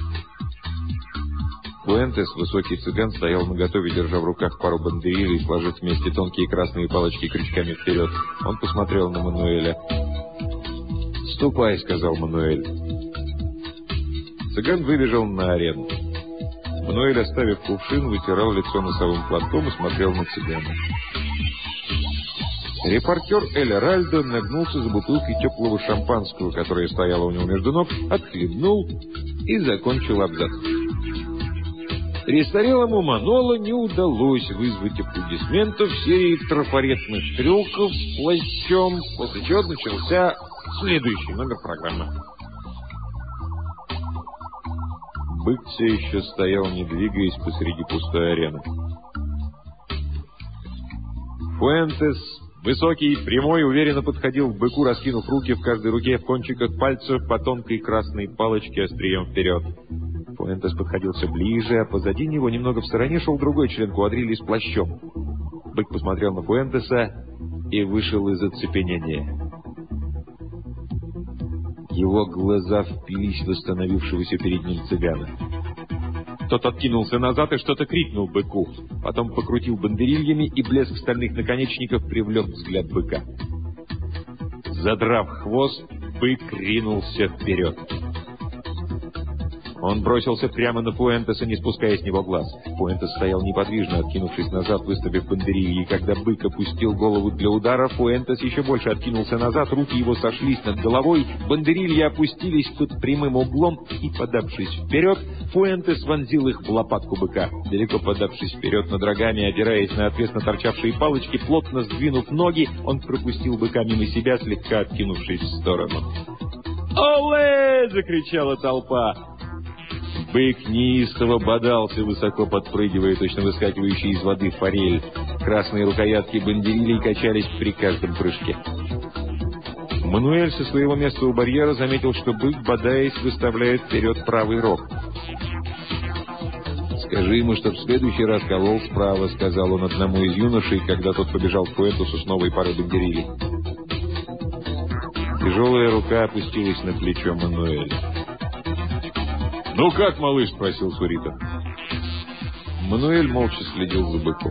Фуэнтес, высокий цыган, стоял наготове, держа в руках пару бандерилей, сложив вместе тонкие красные палочки крючками вперед. Он посмотрел на Мануэля. «Ступай», — сказал Мануэль. Цыган выбежал на арену. Мануэль, оставив кувшин, вытирал лицо носовым платком и смотрел на цыгана. Репортер Эль Ральдо нагнулся за бутылкой теплого шампанского, которая стояла у него между ног, отхлебнул и закончил абзац. Престарелому Манола не удалось вызвать аплодисментов в серии трафаретных трюков с плащом, после чего начался следующий номер программы. Бык все еще стоял, не двигаясь, посреди пустой арены. Фуэнтес, высокий, прямой, уверенно подходил к быку, раскинув руки в каждой руке, в кончиках пальцев по тонкой красной палочке острием вперед. Фуэнтес подходил все ближе, а позади него, немного в стороне, шел другой член квадрили с плащом. Бык посмотрел на Фуэнтеса и вышел из оцепенения. Его глаза впились в остановившегося перед ним цыгана. Тот откинулся назад и что-то крикнул быку. Потом покрутил бандерильями, и блеск стальных наконечников привлек взгляд быка. Задрав хвост, бык ринулся вперед. Он бросился прямо на Фуэнтеса, не спуская с него глаз. Фуэнтес стоял неподвижно, откинувшись назад, выставив бандерильи, и когда бык опустил голову для удара, Фуэнтес еще больше откинулся назад, руки его сошлись над головой, бандерильи опустились под прямым углом, и, подавшись вперед, Фуэнтес вонзил их в лопатку быка. Далеко подавшись вперед над рогами, опираясь на отвесно торчавшие палочки, плотно сдвинув ноги, он пропустил быка мимо себя, слегка откинувшись в сторону. «Оле!» — закричала толпа. Бык неистово бодался, высоко подпрыгивая, точно выскакивающий из воды форель. Красные рукоятки бандерилей качались при каждом прыжке. Мануэль со своего места у барьера заметил, что бык, бодаясь, выставляет вперед правый рог. «Скажи ему, чтоб в следующий раз колол справа», — сказал он одному из юношей, когда тот побежал к Фуэнтесу с новой парой бандерилей. Тяжелая рука опустилась на плечо Мануэля. «Ну как, малыш?» — спросил Сурита. Мануэль молча следил за быком.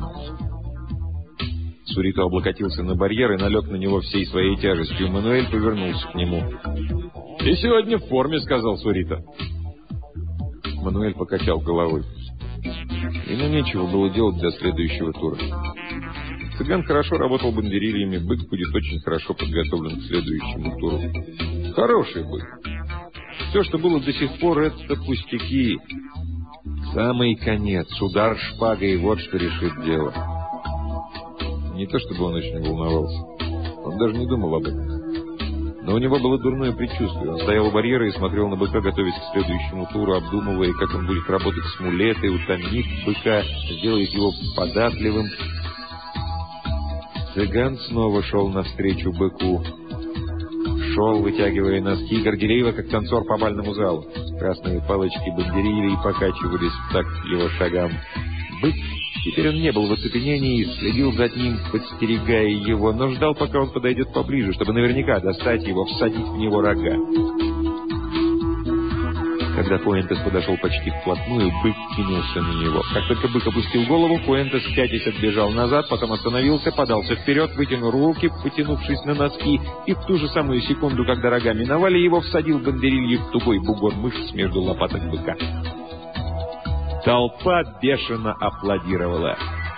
Сурита облокотился на барьер и налег на него всей своей тяжестью. Мануэль повернулся к нему. «Ты сегодня в форме», — сказал Сурита. Мануэль покачал головой. Ему нечего было делать для следующего тура. Цыган хорошо работал бандерильями, бык будет очень хорошо подготовлен к следующему туру. Хороший бык. Все, что было до сих пор, это пустяки. Самый конец, удар шпагой, вот что решит дело. Не то чтобы он очень волновался. Он даже не думал об этом. Но у него было дурное предчувствие. Он стоял у барьера и смотрел на быка, готовясь к следующему туру, обдумывая, как он будет работать с мулетой, утомив быка, сделает его податливым. Цыган снова шел навстречу быку. Шел, вытягивая носки, горделиво, как танцор по бальному залу. Красные палочки бандерилей покачивались в такт его шагам. Бык, теперь он не был в оцепенении и следил за ним, подстерегая его, но ждал, пока он подойдет поближе, чтобы наверняка достать его, всадить в него рога. Когда Фуэнтес подошел почти вплотную, бык кинулся на него. Как только бык опустил голову, Фуэнтес пятясь отбежал назад, потом остановился, подался вперед, вытянул руки, потянувшись на носки, и в ту же самую секунду, когда рога миновали его, всадил бандерилью в тугой бугор мышц между лопаток быка. Толпа бешено аплодировала.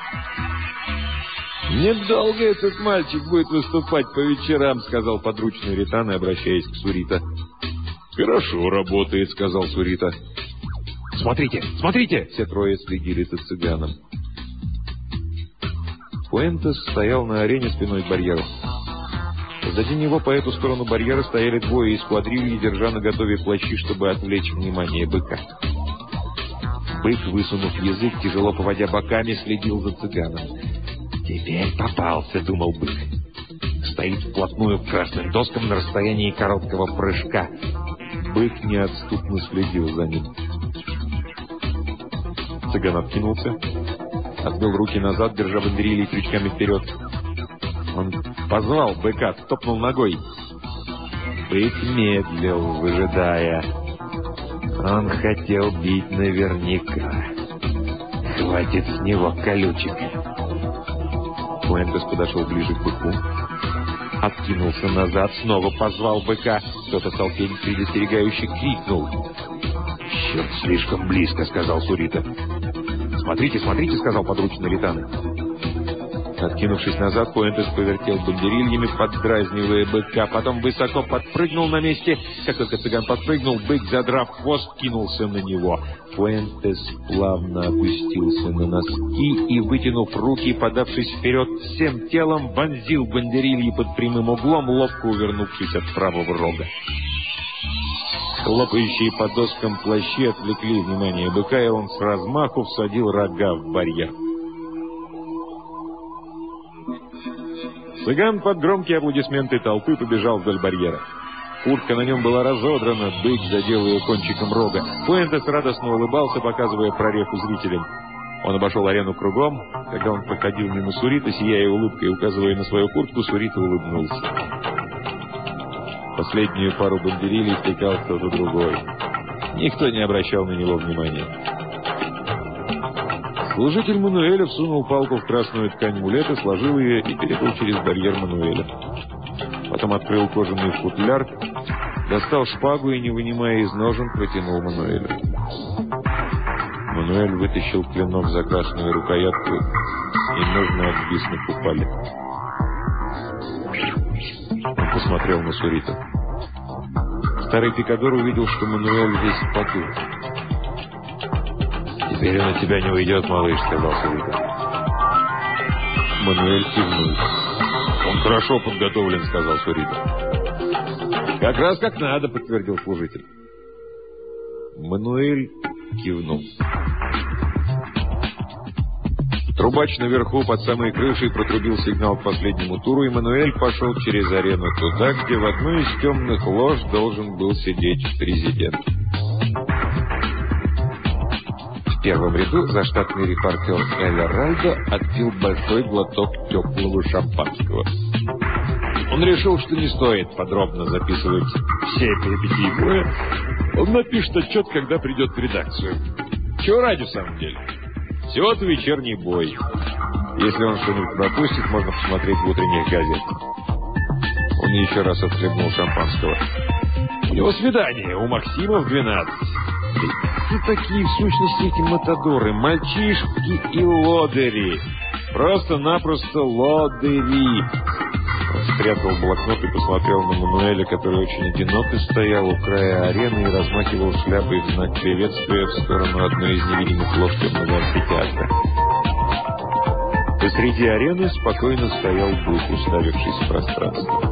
«Недолго этот мальчик будет выступать по вечерам», — сказал подручный Ритана, обращаясь к Сурита. «Хорошо работает», — сказал Сурита. «Смотрите, смотрите!» — все трое следили за цыганом. Фуэнтес стоял на арене спиной к барьеру. Позади него по эту сторону барьера стояли двое из квадрильи, держа наготове плащи, чтобы отвлечь внимание быка. Бык, высунув язык, тяжело поводя боками, следил за цыганом. «Теперь попался», — думал бык. Стоит вплотную к красным доскам на расстоянии короткого прыжка. Бык неотступно следил за ним. Цыган откинулся, отвел руки назад, держа бандерилей крючками вперед. Он позвал быка, топнул ногой. Бык медлил, выжидая. Он хотел бить наверняка. Хватит с него колючек. Фуэнтес подошел ближе к быку. Откинулся назад, снова позвал быка. Кто-то с толпень предостерегающе крикнул. «Черт, слишком близко», — сказал Сурита. «Смотрите, смотрите», — сказал подручный Ритана. Откинувшись назад, Фуэнтес повертел бандерильями, поддразнивая быка, потом высоко подпрыгнул на месте. Как только цыган подпрыгнул, бык, задрав хвост, кинулся на него. Фуэнтес плавно опустился на носки и, вытянув руки, подавшись вперед всем телом, вонзил бандерильи под прямым углом, ловко увернувшись от правого рога. Хлопающие по доскам плащи отвлекли внимание быка, и он с размаху всадил рога в барьер. Цыган под громкие аплодисменты толпы побежал вдоль барьера. Куртка на нем была разодрана, бык задел ее кончиком рога. Фуэнтес радостно улыбался, показывая прореху зрителям. Он обошел арену кругом. Когда он проходил мимо Сурита, сияя улыбкой и указывая на свою куртку, Сурита улыбнулся. Последнюю пару бандерилей втыкал кто-то другой. Никто не обращал на него внимания. Служитель Мануэля всунул палку в красную ткань мулета, сложил ее и передал через барьер Мануэля. Потом открыл кожаный футляр, достал шпагу и, не вынимая из ножен, протянул Мануэлю. Мануэль вытащил клинок за красную рукоятку, и ножны отвиснув упали. Он посмотрел на Сурита. Старый пикадор увидел, что Мануэль весь в поту. «Теперь он от тебя не уйдет, малыш», — сказал Сурита. Мануэль кивнул. «Он хорошо подготовлен», — сказал Сурита. «Как раз как надо», — подтвердил служитель. Мануэль кивнул. Трубач наверху под самой крышей протрубил сигнал к последнему туру, и Мануэль пошел через арену туда, где в одной из темных лож должен был сидеть президент. В первом ряду заштатный репортер Эль Ральдо отпил большой глоток теплого шампанского. Он решил, что не стоит подробно записывать все перипетии боя. Он напишет отчет, когда придет в редакцию. Чего ради, в самом деле? Всего-то вечерний бой. Если он что-нибудь пропустит, можно посмотреть в утренних газетах. Он еще раз отхлебнул шампанского. У него свидание у Максима в двенадцать. Кто такие в сущности эти матадоры? Мальчишки и лодыри. Просто-напросто лодыри. Он спрятал блокнот и посмотрел на Мануэля, который очень одиноко стоял у края арены и размахивал шляпой в знак приветствия в сторону одной из невидимых лож темного амфитеатра. Посреди арены спокойно стоял Бык, уставившись в пространство.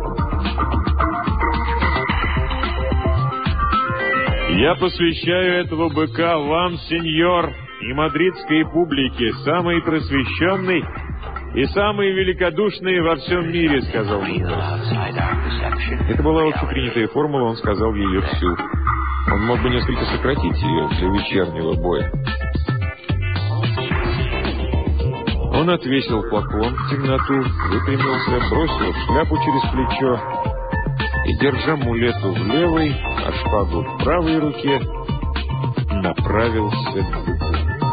«Я посвящаю этого быка вам, сеньор, и мадридской публике, самой просвещенной и самые великодушные во всем мире», — сказал Мануэль. Это была общепринятая формула, он сказал ее всю. Он мог бы несколько сократить ее для вечернего боя. Он отвесил поклон в темноту, выпрямился, бросил шляпу через плечо и, держа мулету в левой, а шпагу в правой руке, направился к быку.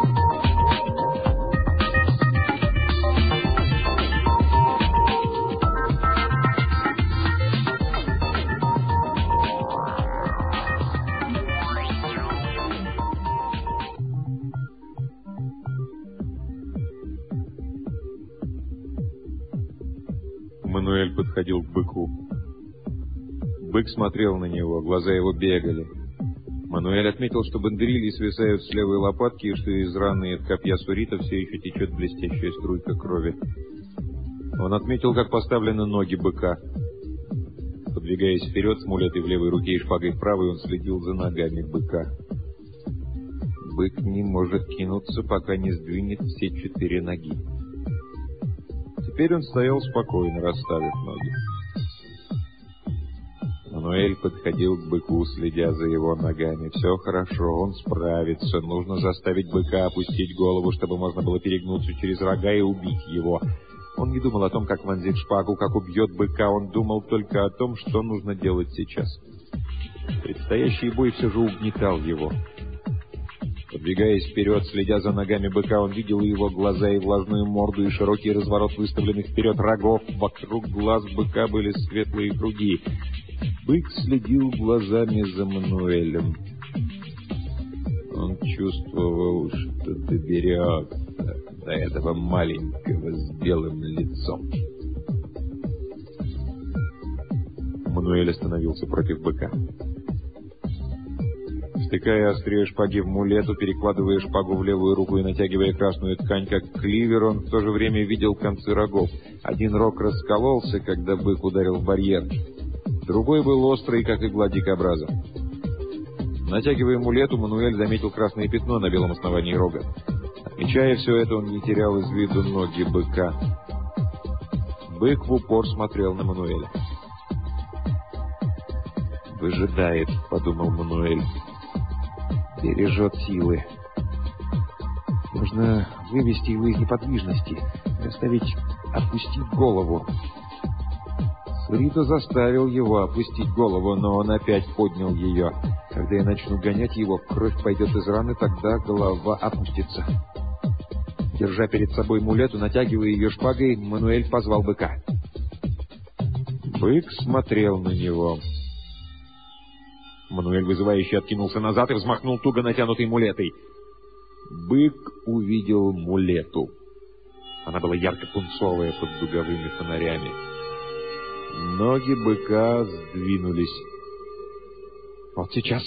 Мануэль подходил к быку. Бык смотрел на него, глаза его бегали. Мануэль отметил, что бандерильи свисают с левой лопатки, и что из раны от копья Сурита все еще течет блестящая струйка крови. Он отметил, как поставлены ноги быка. Подвигаясь вперед с мулетой в левой руке и шпагой в правой, он следил за ногами быка. Бык не может кинуться, пока не сдвинет все четыре ноги. Теперь он стоял спокойно, расставив ноги. Мануэль подходил к быку, следя за его ногами. Все хорошо, он справится. Нужно заставить быка опустить голову, чтобы можно было перегнуться через рога и убить его. Он не думал о том, как вонзить шпагу, как убьет быка. Он думал только о том, что нужно делать сейчас. Предстоящий бой все же угнетал его. Подвигаясь вперед, следя за ногами быка, он видел его глаза и влажную морду, и широкий разворот выставленных вперед рогов. Вокруг глаз быка были светлые круги. Бык следил глазами за Мануэлем. Он чувствовал, что доберется до этого маленького с белым лицом. Мануэль остановился против быка. Втыкая острие шпаги в мулету, перекладывая шпагу в левую руку и натягивая красную ткань, как кливер, он в то же время видел концы рогов. Один рог раскололся, когда бык ударил в барьер. Другой был острый, как игла дикобраза. Натягивая мулету, Мануэль заметил красное пятно на белом основании рога. Отмечая все это, он не терял из виду ноги быка. Бык в упор смотрел на Мануэля. «Выжидает», — подумал Мануэль. «Бережет силы. Нужно вывести его из неподвижности, заставить опустить голову». Сурито заставил его опустить голову, но он опять поднял ее. Когда я начну гонять его, кровь пойдет из раны, тогда голова опустится. Держа перед собой мулету, натягивая ее шпагой, Мануэль позвал быка. Бык смотрел на него. Мануэль вызывающе откинулся назад и взмахнул туго натянутой мулетой. Бык увидел мулету. Она была ярко-пунцовая под дуговыми фонарями. Ноги быка сдвинулись. Вот сейчас.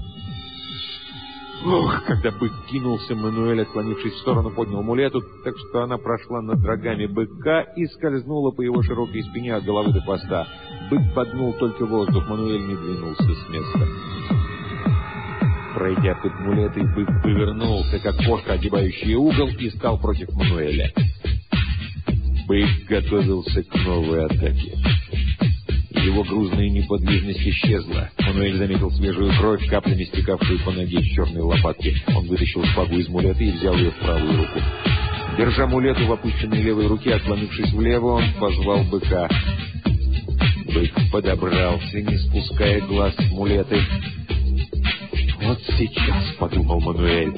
Ох, когда бык кинулся, Мануэль, отклонившись в сторону, поднял мулету, так что она прошла над рогами быка и скользнула по его широкой спине от головы до хвоста. Бык поднул только воздух, Мануэль не двинулся с места. Пройдя под мулетой, бык повернулся, как кошка, огибающая угол, и стал против Мануэля. Бык готовился к новой атаке. Его грузная неподвижность исчезла. Мануэль заметил свежую кровь, каплями стекавшую по ноге с черной лопатки. Он вытащил шпагу из мулета и взял ее в правую руку. Держа мулету в опущенной левой руке, отклонившись влево, он позвал быка. Бык подобрался, не спуская глаз с мулеты. «Вот сейчас», — подумал Мануэль.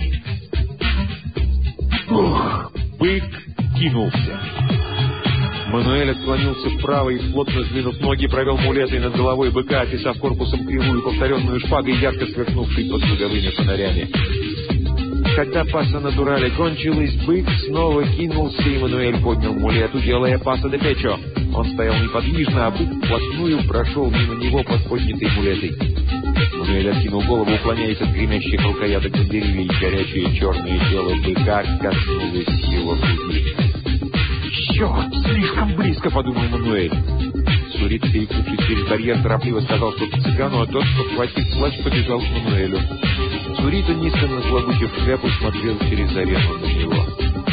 Ух! Бык кинулся. Мануэль отклонился вправо и, плотно сдвинув ноги, провел мулетой над головой быка, описав корпусом кривую, повторенную шпагой, ярко сверкнувшей под круговыми фонарями. Когда паса на дурале кончилась, бык снова кинулся, и Мануэль поднял мулету, делая паса де печо. Он стоял неподвижно, а бык вплотную прошел мимо него под поднятой мулетой. Мануэль откинул голову, уклоняясь от гремящих рукояток бандерилей, и горячее черное тело быка коснулось его груди. «Черт, слишком близко», — подумал Мануэль. Сурит, перекнувшись через барьер, торопливо сказал что-то цыгану, а тот, подхватив плащ, побежал к Мануэлю. Сурита, низко нахлобучив шляпу, смотрел через арену на него.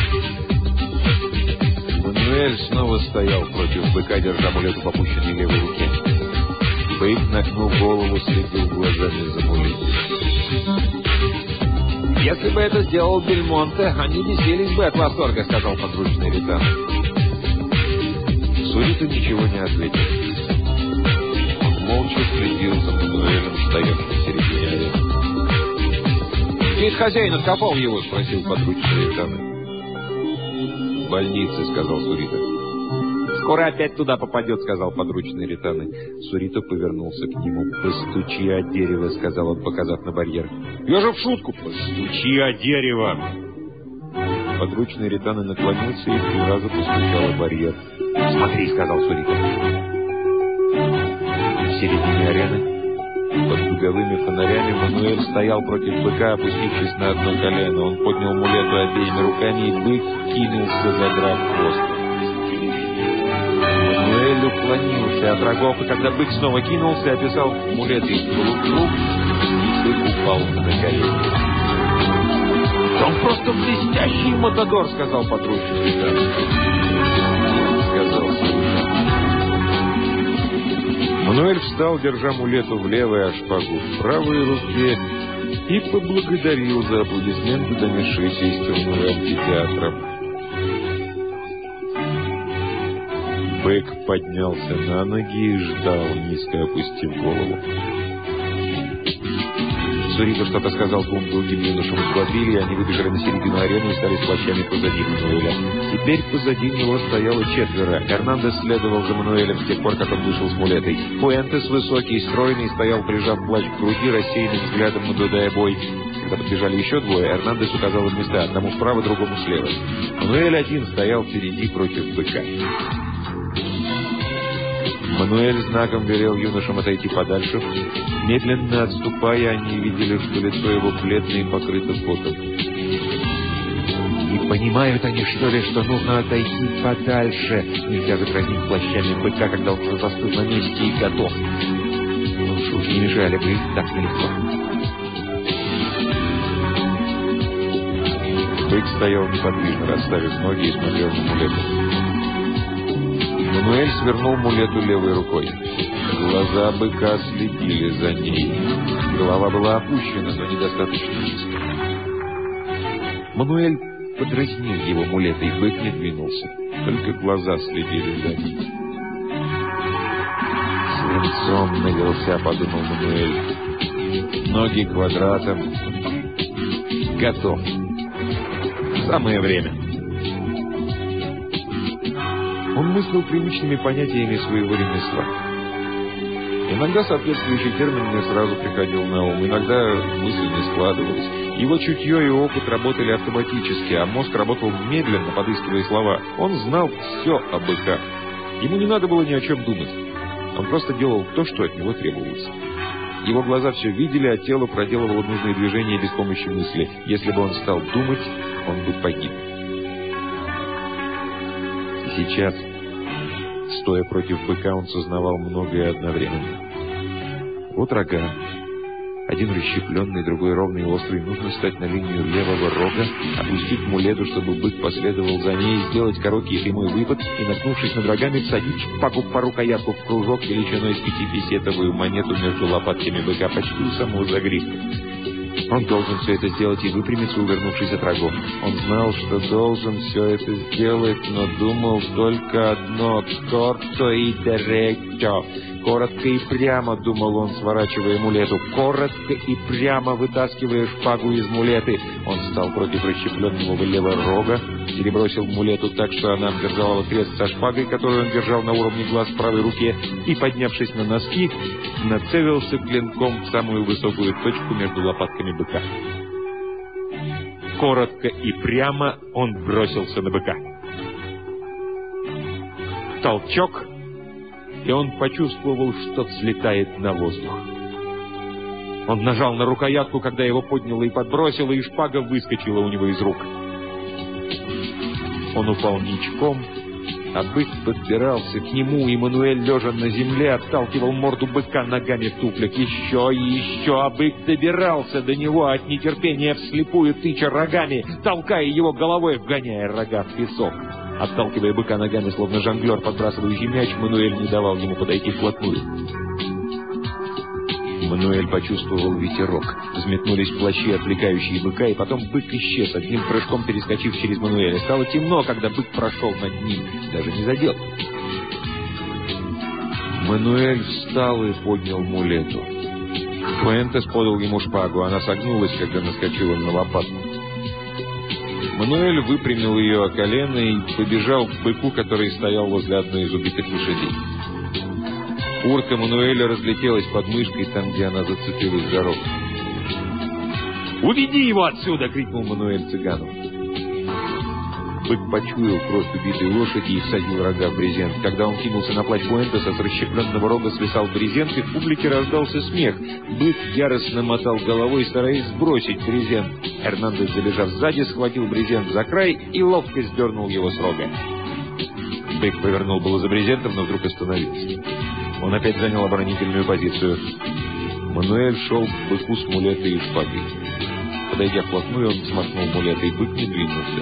Мануэль снова стоял против быка, держа мулету в опущенной левой руке. Бык, нагнув голову, следил глазами за мулетой. «Если бы это сделал Бельмонте, они бесились бы от восторга», — сказал подручный Ритан. Сурита ничего не ответил. Он молча следил за Мануэлем, стоявшим в середине арены. «Ведь хозяин откопал его?» — спросил подручный Ритана. «В больнице», — сказал Сурита. «Скоро опять туда попадет», — сказал подручный Ританы. Сурита повернулся к нему. «Постучи о дерево», — сказал он, показав на барьер. «Я же в шутку!» «Постучи о дерево!» Подручный Ританы наклонился и три раза постучал о барьер. «Смотри», — сказал Сурита. В середине арены, под дуговыми фонарями, Мануэль стоял против быка, опустившись на одно колено. Он поднял мулету обеими руками, и бык кинулся, задрав хвост. Мануэль уклонился от врагов, и когда бык снова кинулся, описал мулетой полукруг, и бык упал на колени. «Он просто блестящий матадор», — сказал подручный Ритан. Сказал Сурита. Мануэль встал, держа мулету в левой, а шпагу в правой руке, и поблагодарил за аплодисменты, донесшиеся из темного амфитеатра. Бык поднялся на ноги и ждал, низко опустив голову. Сурита что-то сказал двум другим юношам из квадрильи, они выбежали на середину арены и стали с плащами позади Мануэля. Теперь позади него стояло четверо. Эрнандес следовал за Мануэлем с тех пор, как он вышел с мулетой. Фуэнтес, высокий, стройный, стоял, прижав плащ к груди, рассеянным взглядом наблюдая бой. Когда подбежали еще двое, Эрнандес указал им места, одному справа, другому слева. Мануэль один стоял впереди против быка. Мануэль знаком велел юношам отойти подальше. Медленно отступая, они видели, что лицо его бледное и покрыто потом. Не понимают они, что ли, что нужно отойти подальше? Нельзя заградить плащами быка, когда он уже застыл на месте и готов. Лучше уж не мешали бы, так нелегко. Бык стоял неподвижно, расставив ноги и смотрел на мулету. Мануэль свернул мулету левой рукой. Глаза быка следили за ней. Голова была опущена, но недостаточно низко. Мануэль подразнил его мулетой, бык не двинулся. Только глаза следили за ним. «Свинцом навелся», — подумал Мануэль. «Ноги квадратом. Готов. Самое время». Он мыслил привычными понятиями своего ремесла. Иногда соответствующий термин мне сразу приходил на ум, иногда мысли не складывались. Его чутье и опыт работали автоматически, а мозг работал медленно, подыскивая слова. Он знал все о быках. Ему не надо было ни о чем думать. Он просто делал то, что от него требовалось. Его глаза все видели, а тело проделывало нужные движения без помощи мысли. Если бы он стал думать, он бы погиб. И сейчас, стоя против быка, он сознавал многое одновременно. Вот рога, Один расщепленный, другой ровный и острый. Нужно стать на линию левого рога, опустить мулету, чтобы бык последовал за ней, сделать короткий и прямой выпад и, наткнувшись над рогами, всадить шпагу по рукоятку в кружок величиной с пятипесетовую монету между лопатками быка, почти у самого загривка. Он должен все это сделать и выпрямиться, увернувшись от рогов. Он знал, что должен все это сделать, но думал только одно — «корто и директо». Коротко и прямо, думал он, сворачивая мулету. Коротко и прямо вытаскивая шпагу из мулеты. Он встал против расщепленного левого рога, перебросил мулету так, что она обдержала крест со шпагой, которую он держал на уровне глаз в правой руке, и, поднявшись на носки, нацелился клинком в самую высокую точку между лопатками быка. Коротко и прямо он бросился на быка. Толчок, и он почувствовал, что взлетает на воздух. Он нажал на рукоятку, когда его подняло и подбросило, и шпага выскочила у него из рук. Он упал ничком, а бык подбирался к нему, и Мануэль, лежа на земле, отталкивал морду быка ногами в туфлях. Еще и еще, а бык добирался до него от нетерпения, вслепую тыча рогами, толкая его головой, вгоняя рога в песок. Отталкивая быка ногами, словно жонглер, подбрасывающий мяч, Мануэль не давал ему подойти вплотную. Мануэль почувствовал ветерок. Взметнулись плащи, отвлекающие быка, и потом бык исчез, одним прыжком перескочив через Мануэля. Стало темно, когда бык прошел над ним, даже не задел. Мануэль встал и поднял мулету. Фуэнтес подал ему шпагу, она согнулась, когда наскочила на лопатку. Мануэль выпрямил ее о колено и побежал к быку, который стоял возле одной из убитых лошадей. Куртка Мануэля разлетелась под мышкой там, где она зацепилась за рог. «Уведи его отсюда!» — крикнул Мануэль цыгану. Бык почуял кровь убитой лошади и всадил рога в брезент. Когда он кинулся на плащ Фуэнтеса, с расщепленного рога свисал брезент, и в публике раздался смех. Бык яростно мотал головой, стараясь сбросить брезент. Эрнандес, забежав сзади, схватил брезент за край и ловко сдернул его с рога. Бык повернул было за брезентом, но вдруг остановился. Он опять занял оборонительную позицию. Мануэль шел к быку с мулетой и шпагой. Подойдя вплотную, он взмахнул мулетой, бык не двинулся.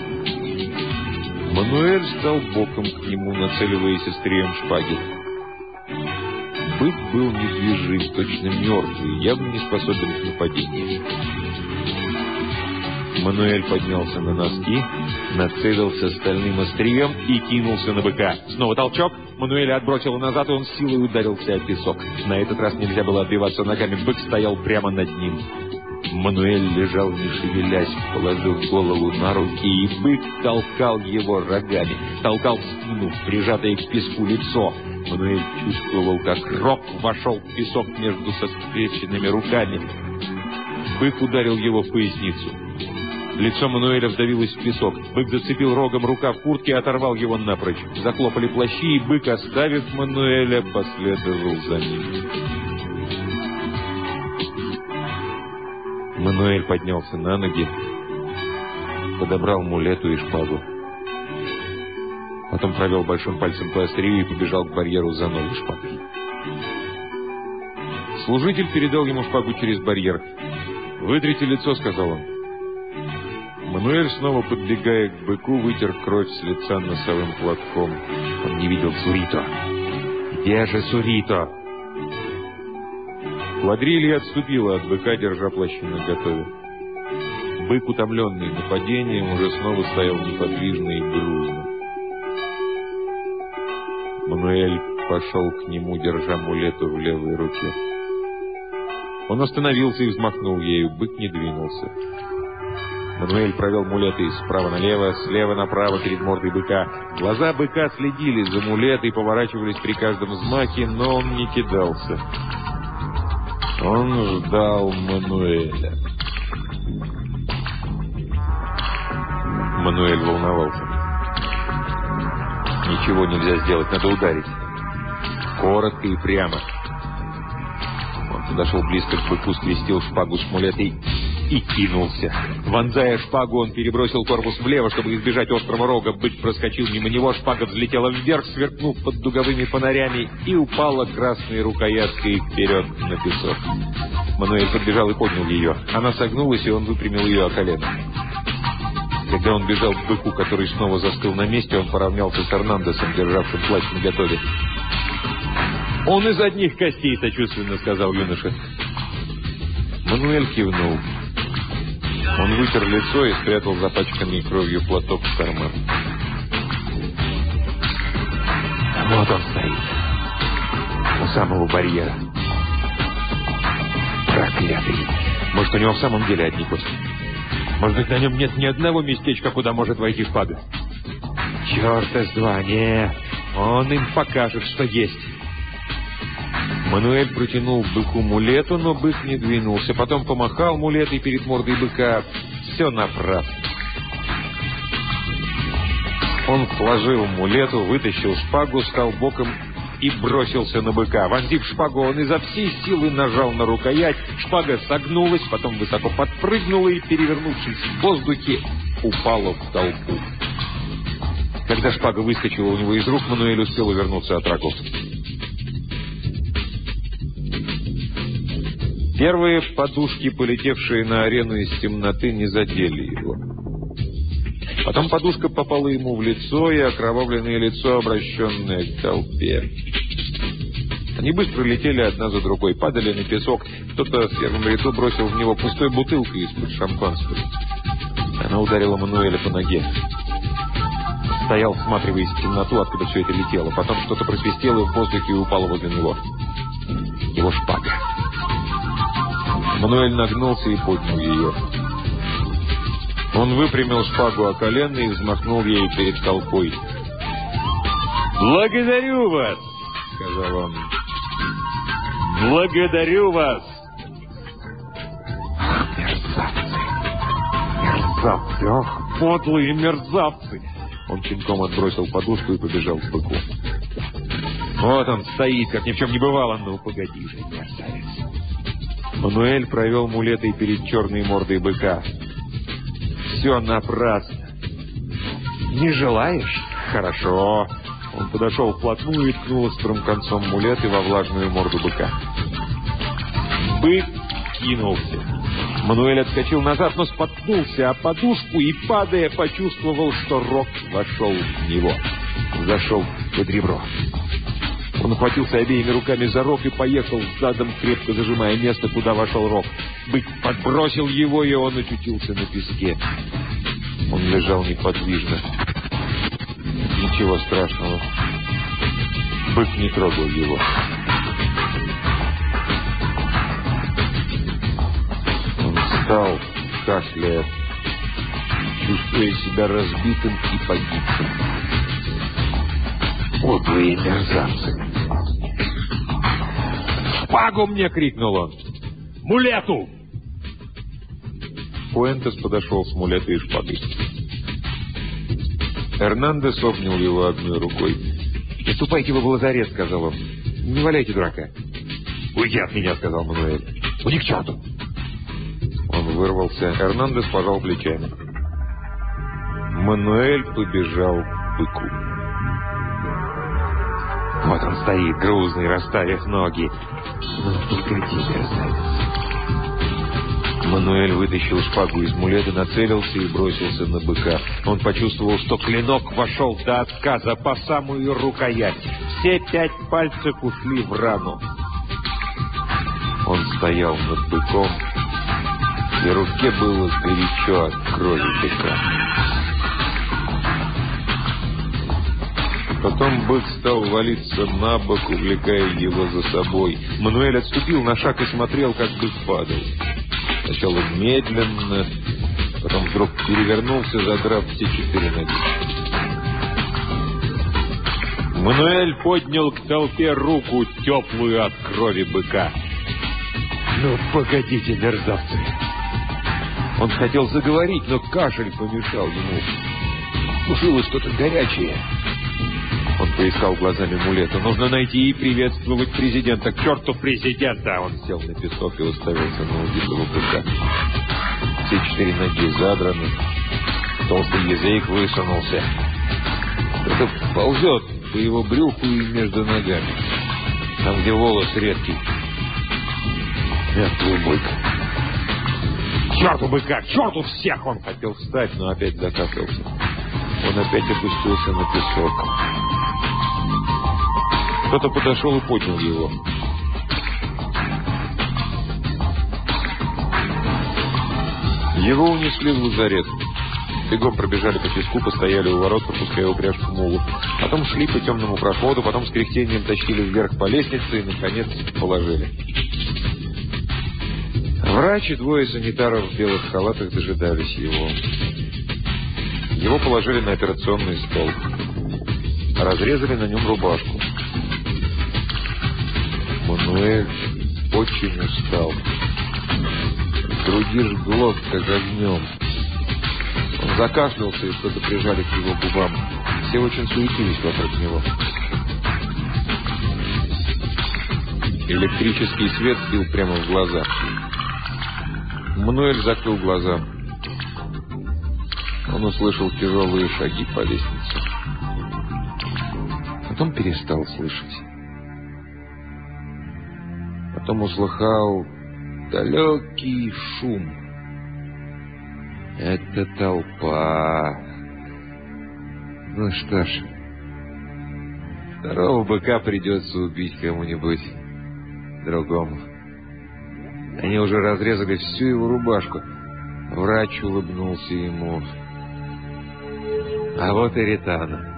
Мануэль стал боком к нему, нацеливаясь острием шпаги. Бык был недвижим, точно мертвый, явно не способен к нападению. Мануэль поднялся на носки, нацелился стальным острием и кинулся на быка. Снова толчок. Мануэля отбросило назад, и он с силой ударился о песок. На этот раз нельзя было отбиваться ногами, бык стоял прямо над ним. Мануэль лежал, не шевелясь, положив голову на руки, и бык толкал его рогами, толкал в спину, прижатое к песку лицо. Мануэль чувствовал, как рог вошел в песок между скрещенными руками. Бык ударил его в поясницу. Лицо Мануэля вдавилось в песок. Бык зацепил рогом рукав куртки и оторвал его напрочь. Захлопали плащи, и бык, оставив Мануэля, последовал за ним. Мануэль поднялся на ноги, подобрал мулету и шпагу. Потом провел большим пальцем по острию и побежал к барьеру за новой шпагой. Служитель передал ему шпагу через барьер. «Вытрите лицо», — сказал он. Мануэль, снова подбегая к быку, вытер кровь с лица носовым платком. Он не видел Сурито. «Где же Сурито?» Квадрилья отступила от быка, держа плащи наготове. Бык, утомленный нападением, уже снова стоял неподвижно и грузно. Мануэль пошел к нему, держа мулету в левой руке. Он остановился и взмахнул ею. Бык не двинулся. Мануэль провел мулетой справа налево, слева направо перед мордой быка. Глаза быка следили за мулетой, поворачивались при каждом взмахе, но он не кидался. Он ждал Мануэля. Мануэль волновался. Ничего нельзя сделать, надо ударить. Коротко и прямо. Он подошел близко к быку, скрестил шпагу с мулетой и кинулся. Вонзая шпагу, он перебросил корпус влево, чтобы избежать острого рога. Бык проскочил мимо него, шпага взлетела вверх, сверкнув под дуговыми фонарями, и упала красной рукояткой вперед на песок. Мануэль подбежал и поднял ее. Она согнулась, и он выпрямил ее о колено. Когда он бежал к быку, который снова застыл на месте, он поравнялся с Эрнандесом, державшим плащ наготове. «Он из одних костей», — сочувственно сказал юноша. Мануэль кивнул. Он вытер лицо и спрятал запачканный кровью платок в карман. Вот он стоит. У самого барьера. Проклятый. Может, у него в самом деле одни кости? Может быть, на нем нет ни одного местечка, куда может войти шпага? Черт из два, нет. Он им покажет, что есть. Мануэль протянул быку мулету, но бык не двинулся. Потом помахал мулетой перед мордой быка. Все напрасно. Он вложил мулету, вытащил шпагу, стал боком и бросился на быка. Вонзив шпагу, он изо всей силы нажал на рукоять. Шпага согнулась, потом высоко подпрыгнула и, перевернувшись в воздухе, упала в толпу. Когда шпага выскочила у него из рук, Мануэль успел увернуться от рогов. Первые подушки, полетевшие на арену из темноты, не задели его. Потом подушка попала ему в лицо, и окровавленное лицо, обращенное к толпе. Они быстро летели одна за другой, падали на песок. Кто-то в первом ряду бросил в него пустой бутылкой из-под шампанского. Она ударила Мануэля по ноге. Стоял, всматриваясь в темноту, откуда все это летело. Потом что-то просвистело в воздухе и упало возле него. Его шпага. Мануэль нагнулся и поднял ее. Он выпрямил шпагу о колено и взмахнул ею перед толпой. «Благодарю вас!» — сказал он. «Благодарю вас!» «Ах, мерзавцы! Мерзавцы! Ах, подлые мерзавцы!» Он пинком отбросил подушку и побежал к быку. «Вот он стоит, как ни в чем не бывало. Ну, погоди же, мерзавец!» Мануэль провел мулетой перед черной мордой быка. «Все напрасно. Не желаешь? Хорошо». Он подошел вплотную и ткнул острым концом мулеты во влажную морду быка. Бык кинулся. Мануэль отскочил назад, но споткнулся о подушку и, падая, почувствовал, что рог вошел в него. Зашел под ребро. Он ухватился обеими руками за рог и поехал задом, крепко зажимая место, куда вошел рог. Бык подбросил его, и он очутился на песке. Он лежал неподвижно. Ничего страшного. Бык не трогал его. Он встал, кашляя, чувствуя себя разбитым и погибшим. Подлые мерзавцы! «Шпагу мне!» — крикнул он. «Мулету!» Фуэнтес подошел с мулетой и шпагой. Эрнандес обнял его одной рукой. «Не ступайте вы в лазарет», — сказал он. «Не валяйте дурака». «Уйди от меня», — сказал Мануэль. «Уйди к черту». Он вырвался. Эрнандес пожал плечами. Мануэль побежал к быку. Вот он стоит, грузный, расставив ноги. «Ну, прекрати, мерзавец». Мануэль вытащил шпагу из мулета, нацелился и бросился на быка. Он почувствовал, что клинок вошел до отказа по самую рукоять. Все пять пальцев ушли в рану. Он стоял над быком, и руке было горячо от крови быка. Потом бык стал валиться на бок, увлекая его за собой. Мануэль отступил на шаг и смотрел, как бык падал. Сначала медленно, потом вдруг перевернулся, задрав все четыре ноги. Мануэль поднял к толпе руку, теплую от крови быка. «Ну, погодите, мерзавцы!» Он хотел заговорить, но кашель помешал ему. Было что-то горячее. Он поискал глазами мулета. Нужно найти и приветствовать президента. К черту президента! Он сел на песок и уставился на убитого быка. Все четыре ноги задраны, толстый язык высунулся. Кто-то ползет по его брюху и между ногами. Там, где волос редкий. Мертвый бык. К черту быка! К черту всех! Он хотел встать, но опять закашлялся. Он опять опустился на песок. Кто-то подошел и поднял его. Его унесли в лазарет. Бегом пробежали по песку, постояли у ворот, пропуская упряжку мулу. Потом шли по темному проходу, потом с кряхтением тащили вверх по лестнице и, наконец, положили. Врач и двое санитаров в белых халатах дожидались его. Его положили на операционный стол. Разрезали на нем рубашку. Мануэль очень устал. В груди жгло, как огнем. Он закашлялся, и что-то прижали к его губам. Все очень суетились вокруг него. Электрический свет бил прямо в глаза. Мануэль закрыл глаза. Он услышал тяжелые шаги по лестнице. Потом перестал слышать. Потом услыхал далекий шум. Это толпа. Ну что ж, второго быка придется убить кому-нибудь другому. Они уже разрезали всю его рубашку. Врач улыбнулся ему. А вот и Ритана.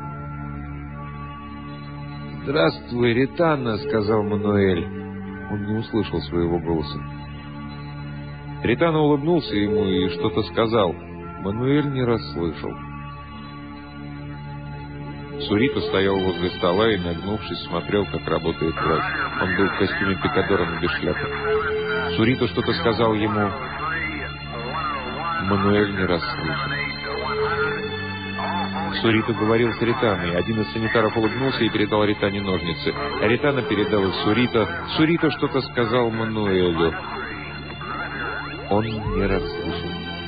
«Здравствуй, Ритана», — сказал Мануэль. Он не услышал своего голоса. Ритана улыбнулся ему и что-то сказал. Мануэль не расслышал. Сурито стоял возле стола и, нагнувшись, смотрел, как работает врач. Он был в костюме пикадора, но без шляпы. Сурито что-то сказал ему. Мануэль не расслышал. Сурито говорил с Ританой. Один из санитаров улыбнулся и передал Ритане ножницы. Ритана передал их Сурито. Сурито что-то сказал Мануэлю. Он не расслышал.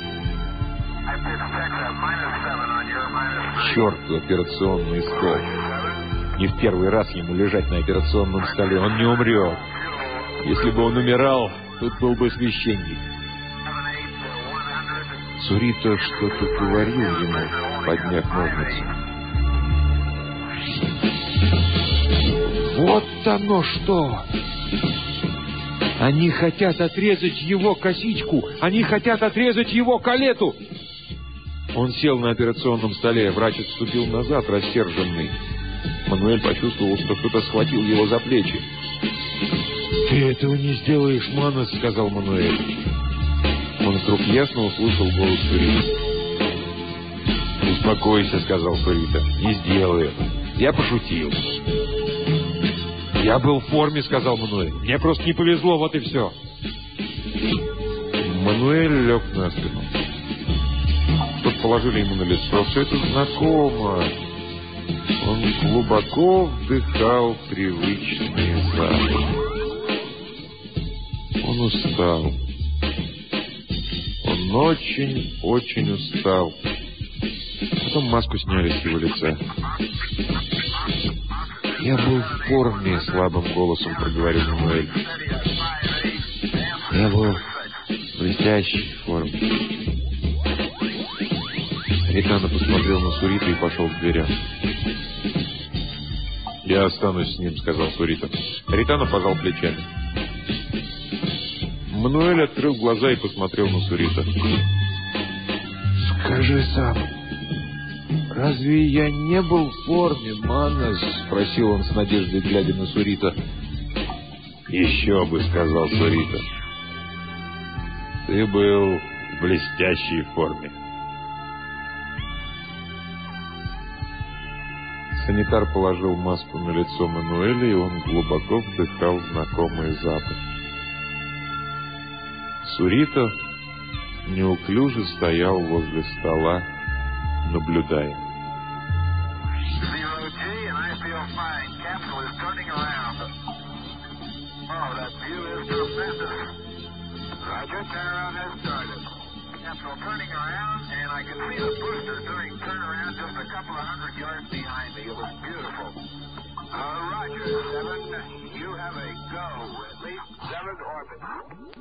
Черту операционный стол. Не в первый раз ему лежать на операционном столе. Он не умрет. Если бы он умирал, тут был бы священник. Сурито что-то говорил ему, подняв ножницы. Вот оно что! Они хотят отрезать его косичку! Они хотят отрезать его калету! Он сел на операционном столе. Врач отступил назад, рассерженный. Мануэль почувствовал, что кто-то схватил его за плечи. «Ты этого не сделаешь, Манос», — сказал Мануэль. Он вдруг ясно услышал голос Сурито. «Успокойся», — сказал Сурито. «Не сделаю. Я пошутил». «Я был в форме», — сказал Мануэль. «Мне просто не повезло, вот и все». Мануэль лег на спину. Что-то положили ему на лицо. Все это знакомо. Он глубоко вдыхал привычный запах. Он устал. Он очень-очень устал. Потом маску сняли с его лица. «Я был в форме», — слабым голосом проговорил Мануэль. «Я был в блестящей форме». Ритана посмотрел на Сурито и пошел к дверям. «Я останусь с ним», — сказал Сурито. Ритана пожал плечами. Мануэль открыл глаза и посмотрел на Сурито. «Скажи сам, разве я не был в форме, Манос?» — спросил он с надеждой, глядя на Сурито. «Еще бы», — сказал Сурито. «Ты был в блестящей форме». Санитар положил маску на лицо Мануэля, и он глубоко вдыхал знакомый запах. Сурито неуклюже стоял возле стола, наблюдая. vehicle turning around, and I could see the booster doing turnaround just a couple of hundred yards behind me. It was beautiful. Uh, Roger, seven. You have a go. At least seven orbits.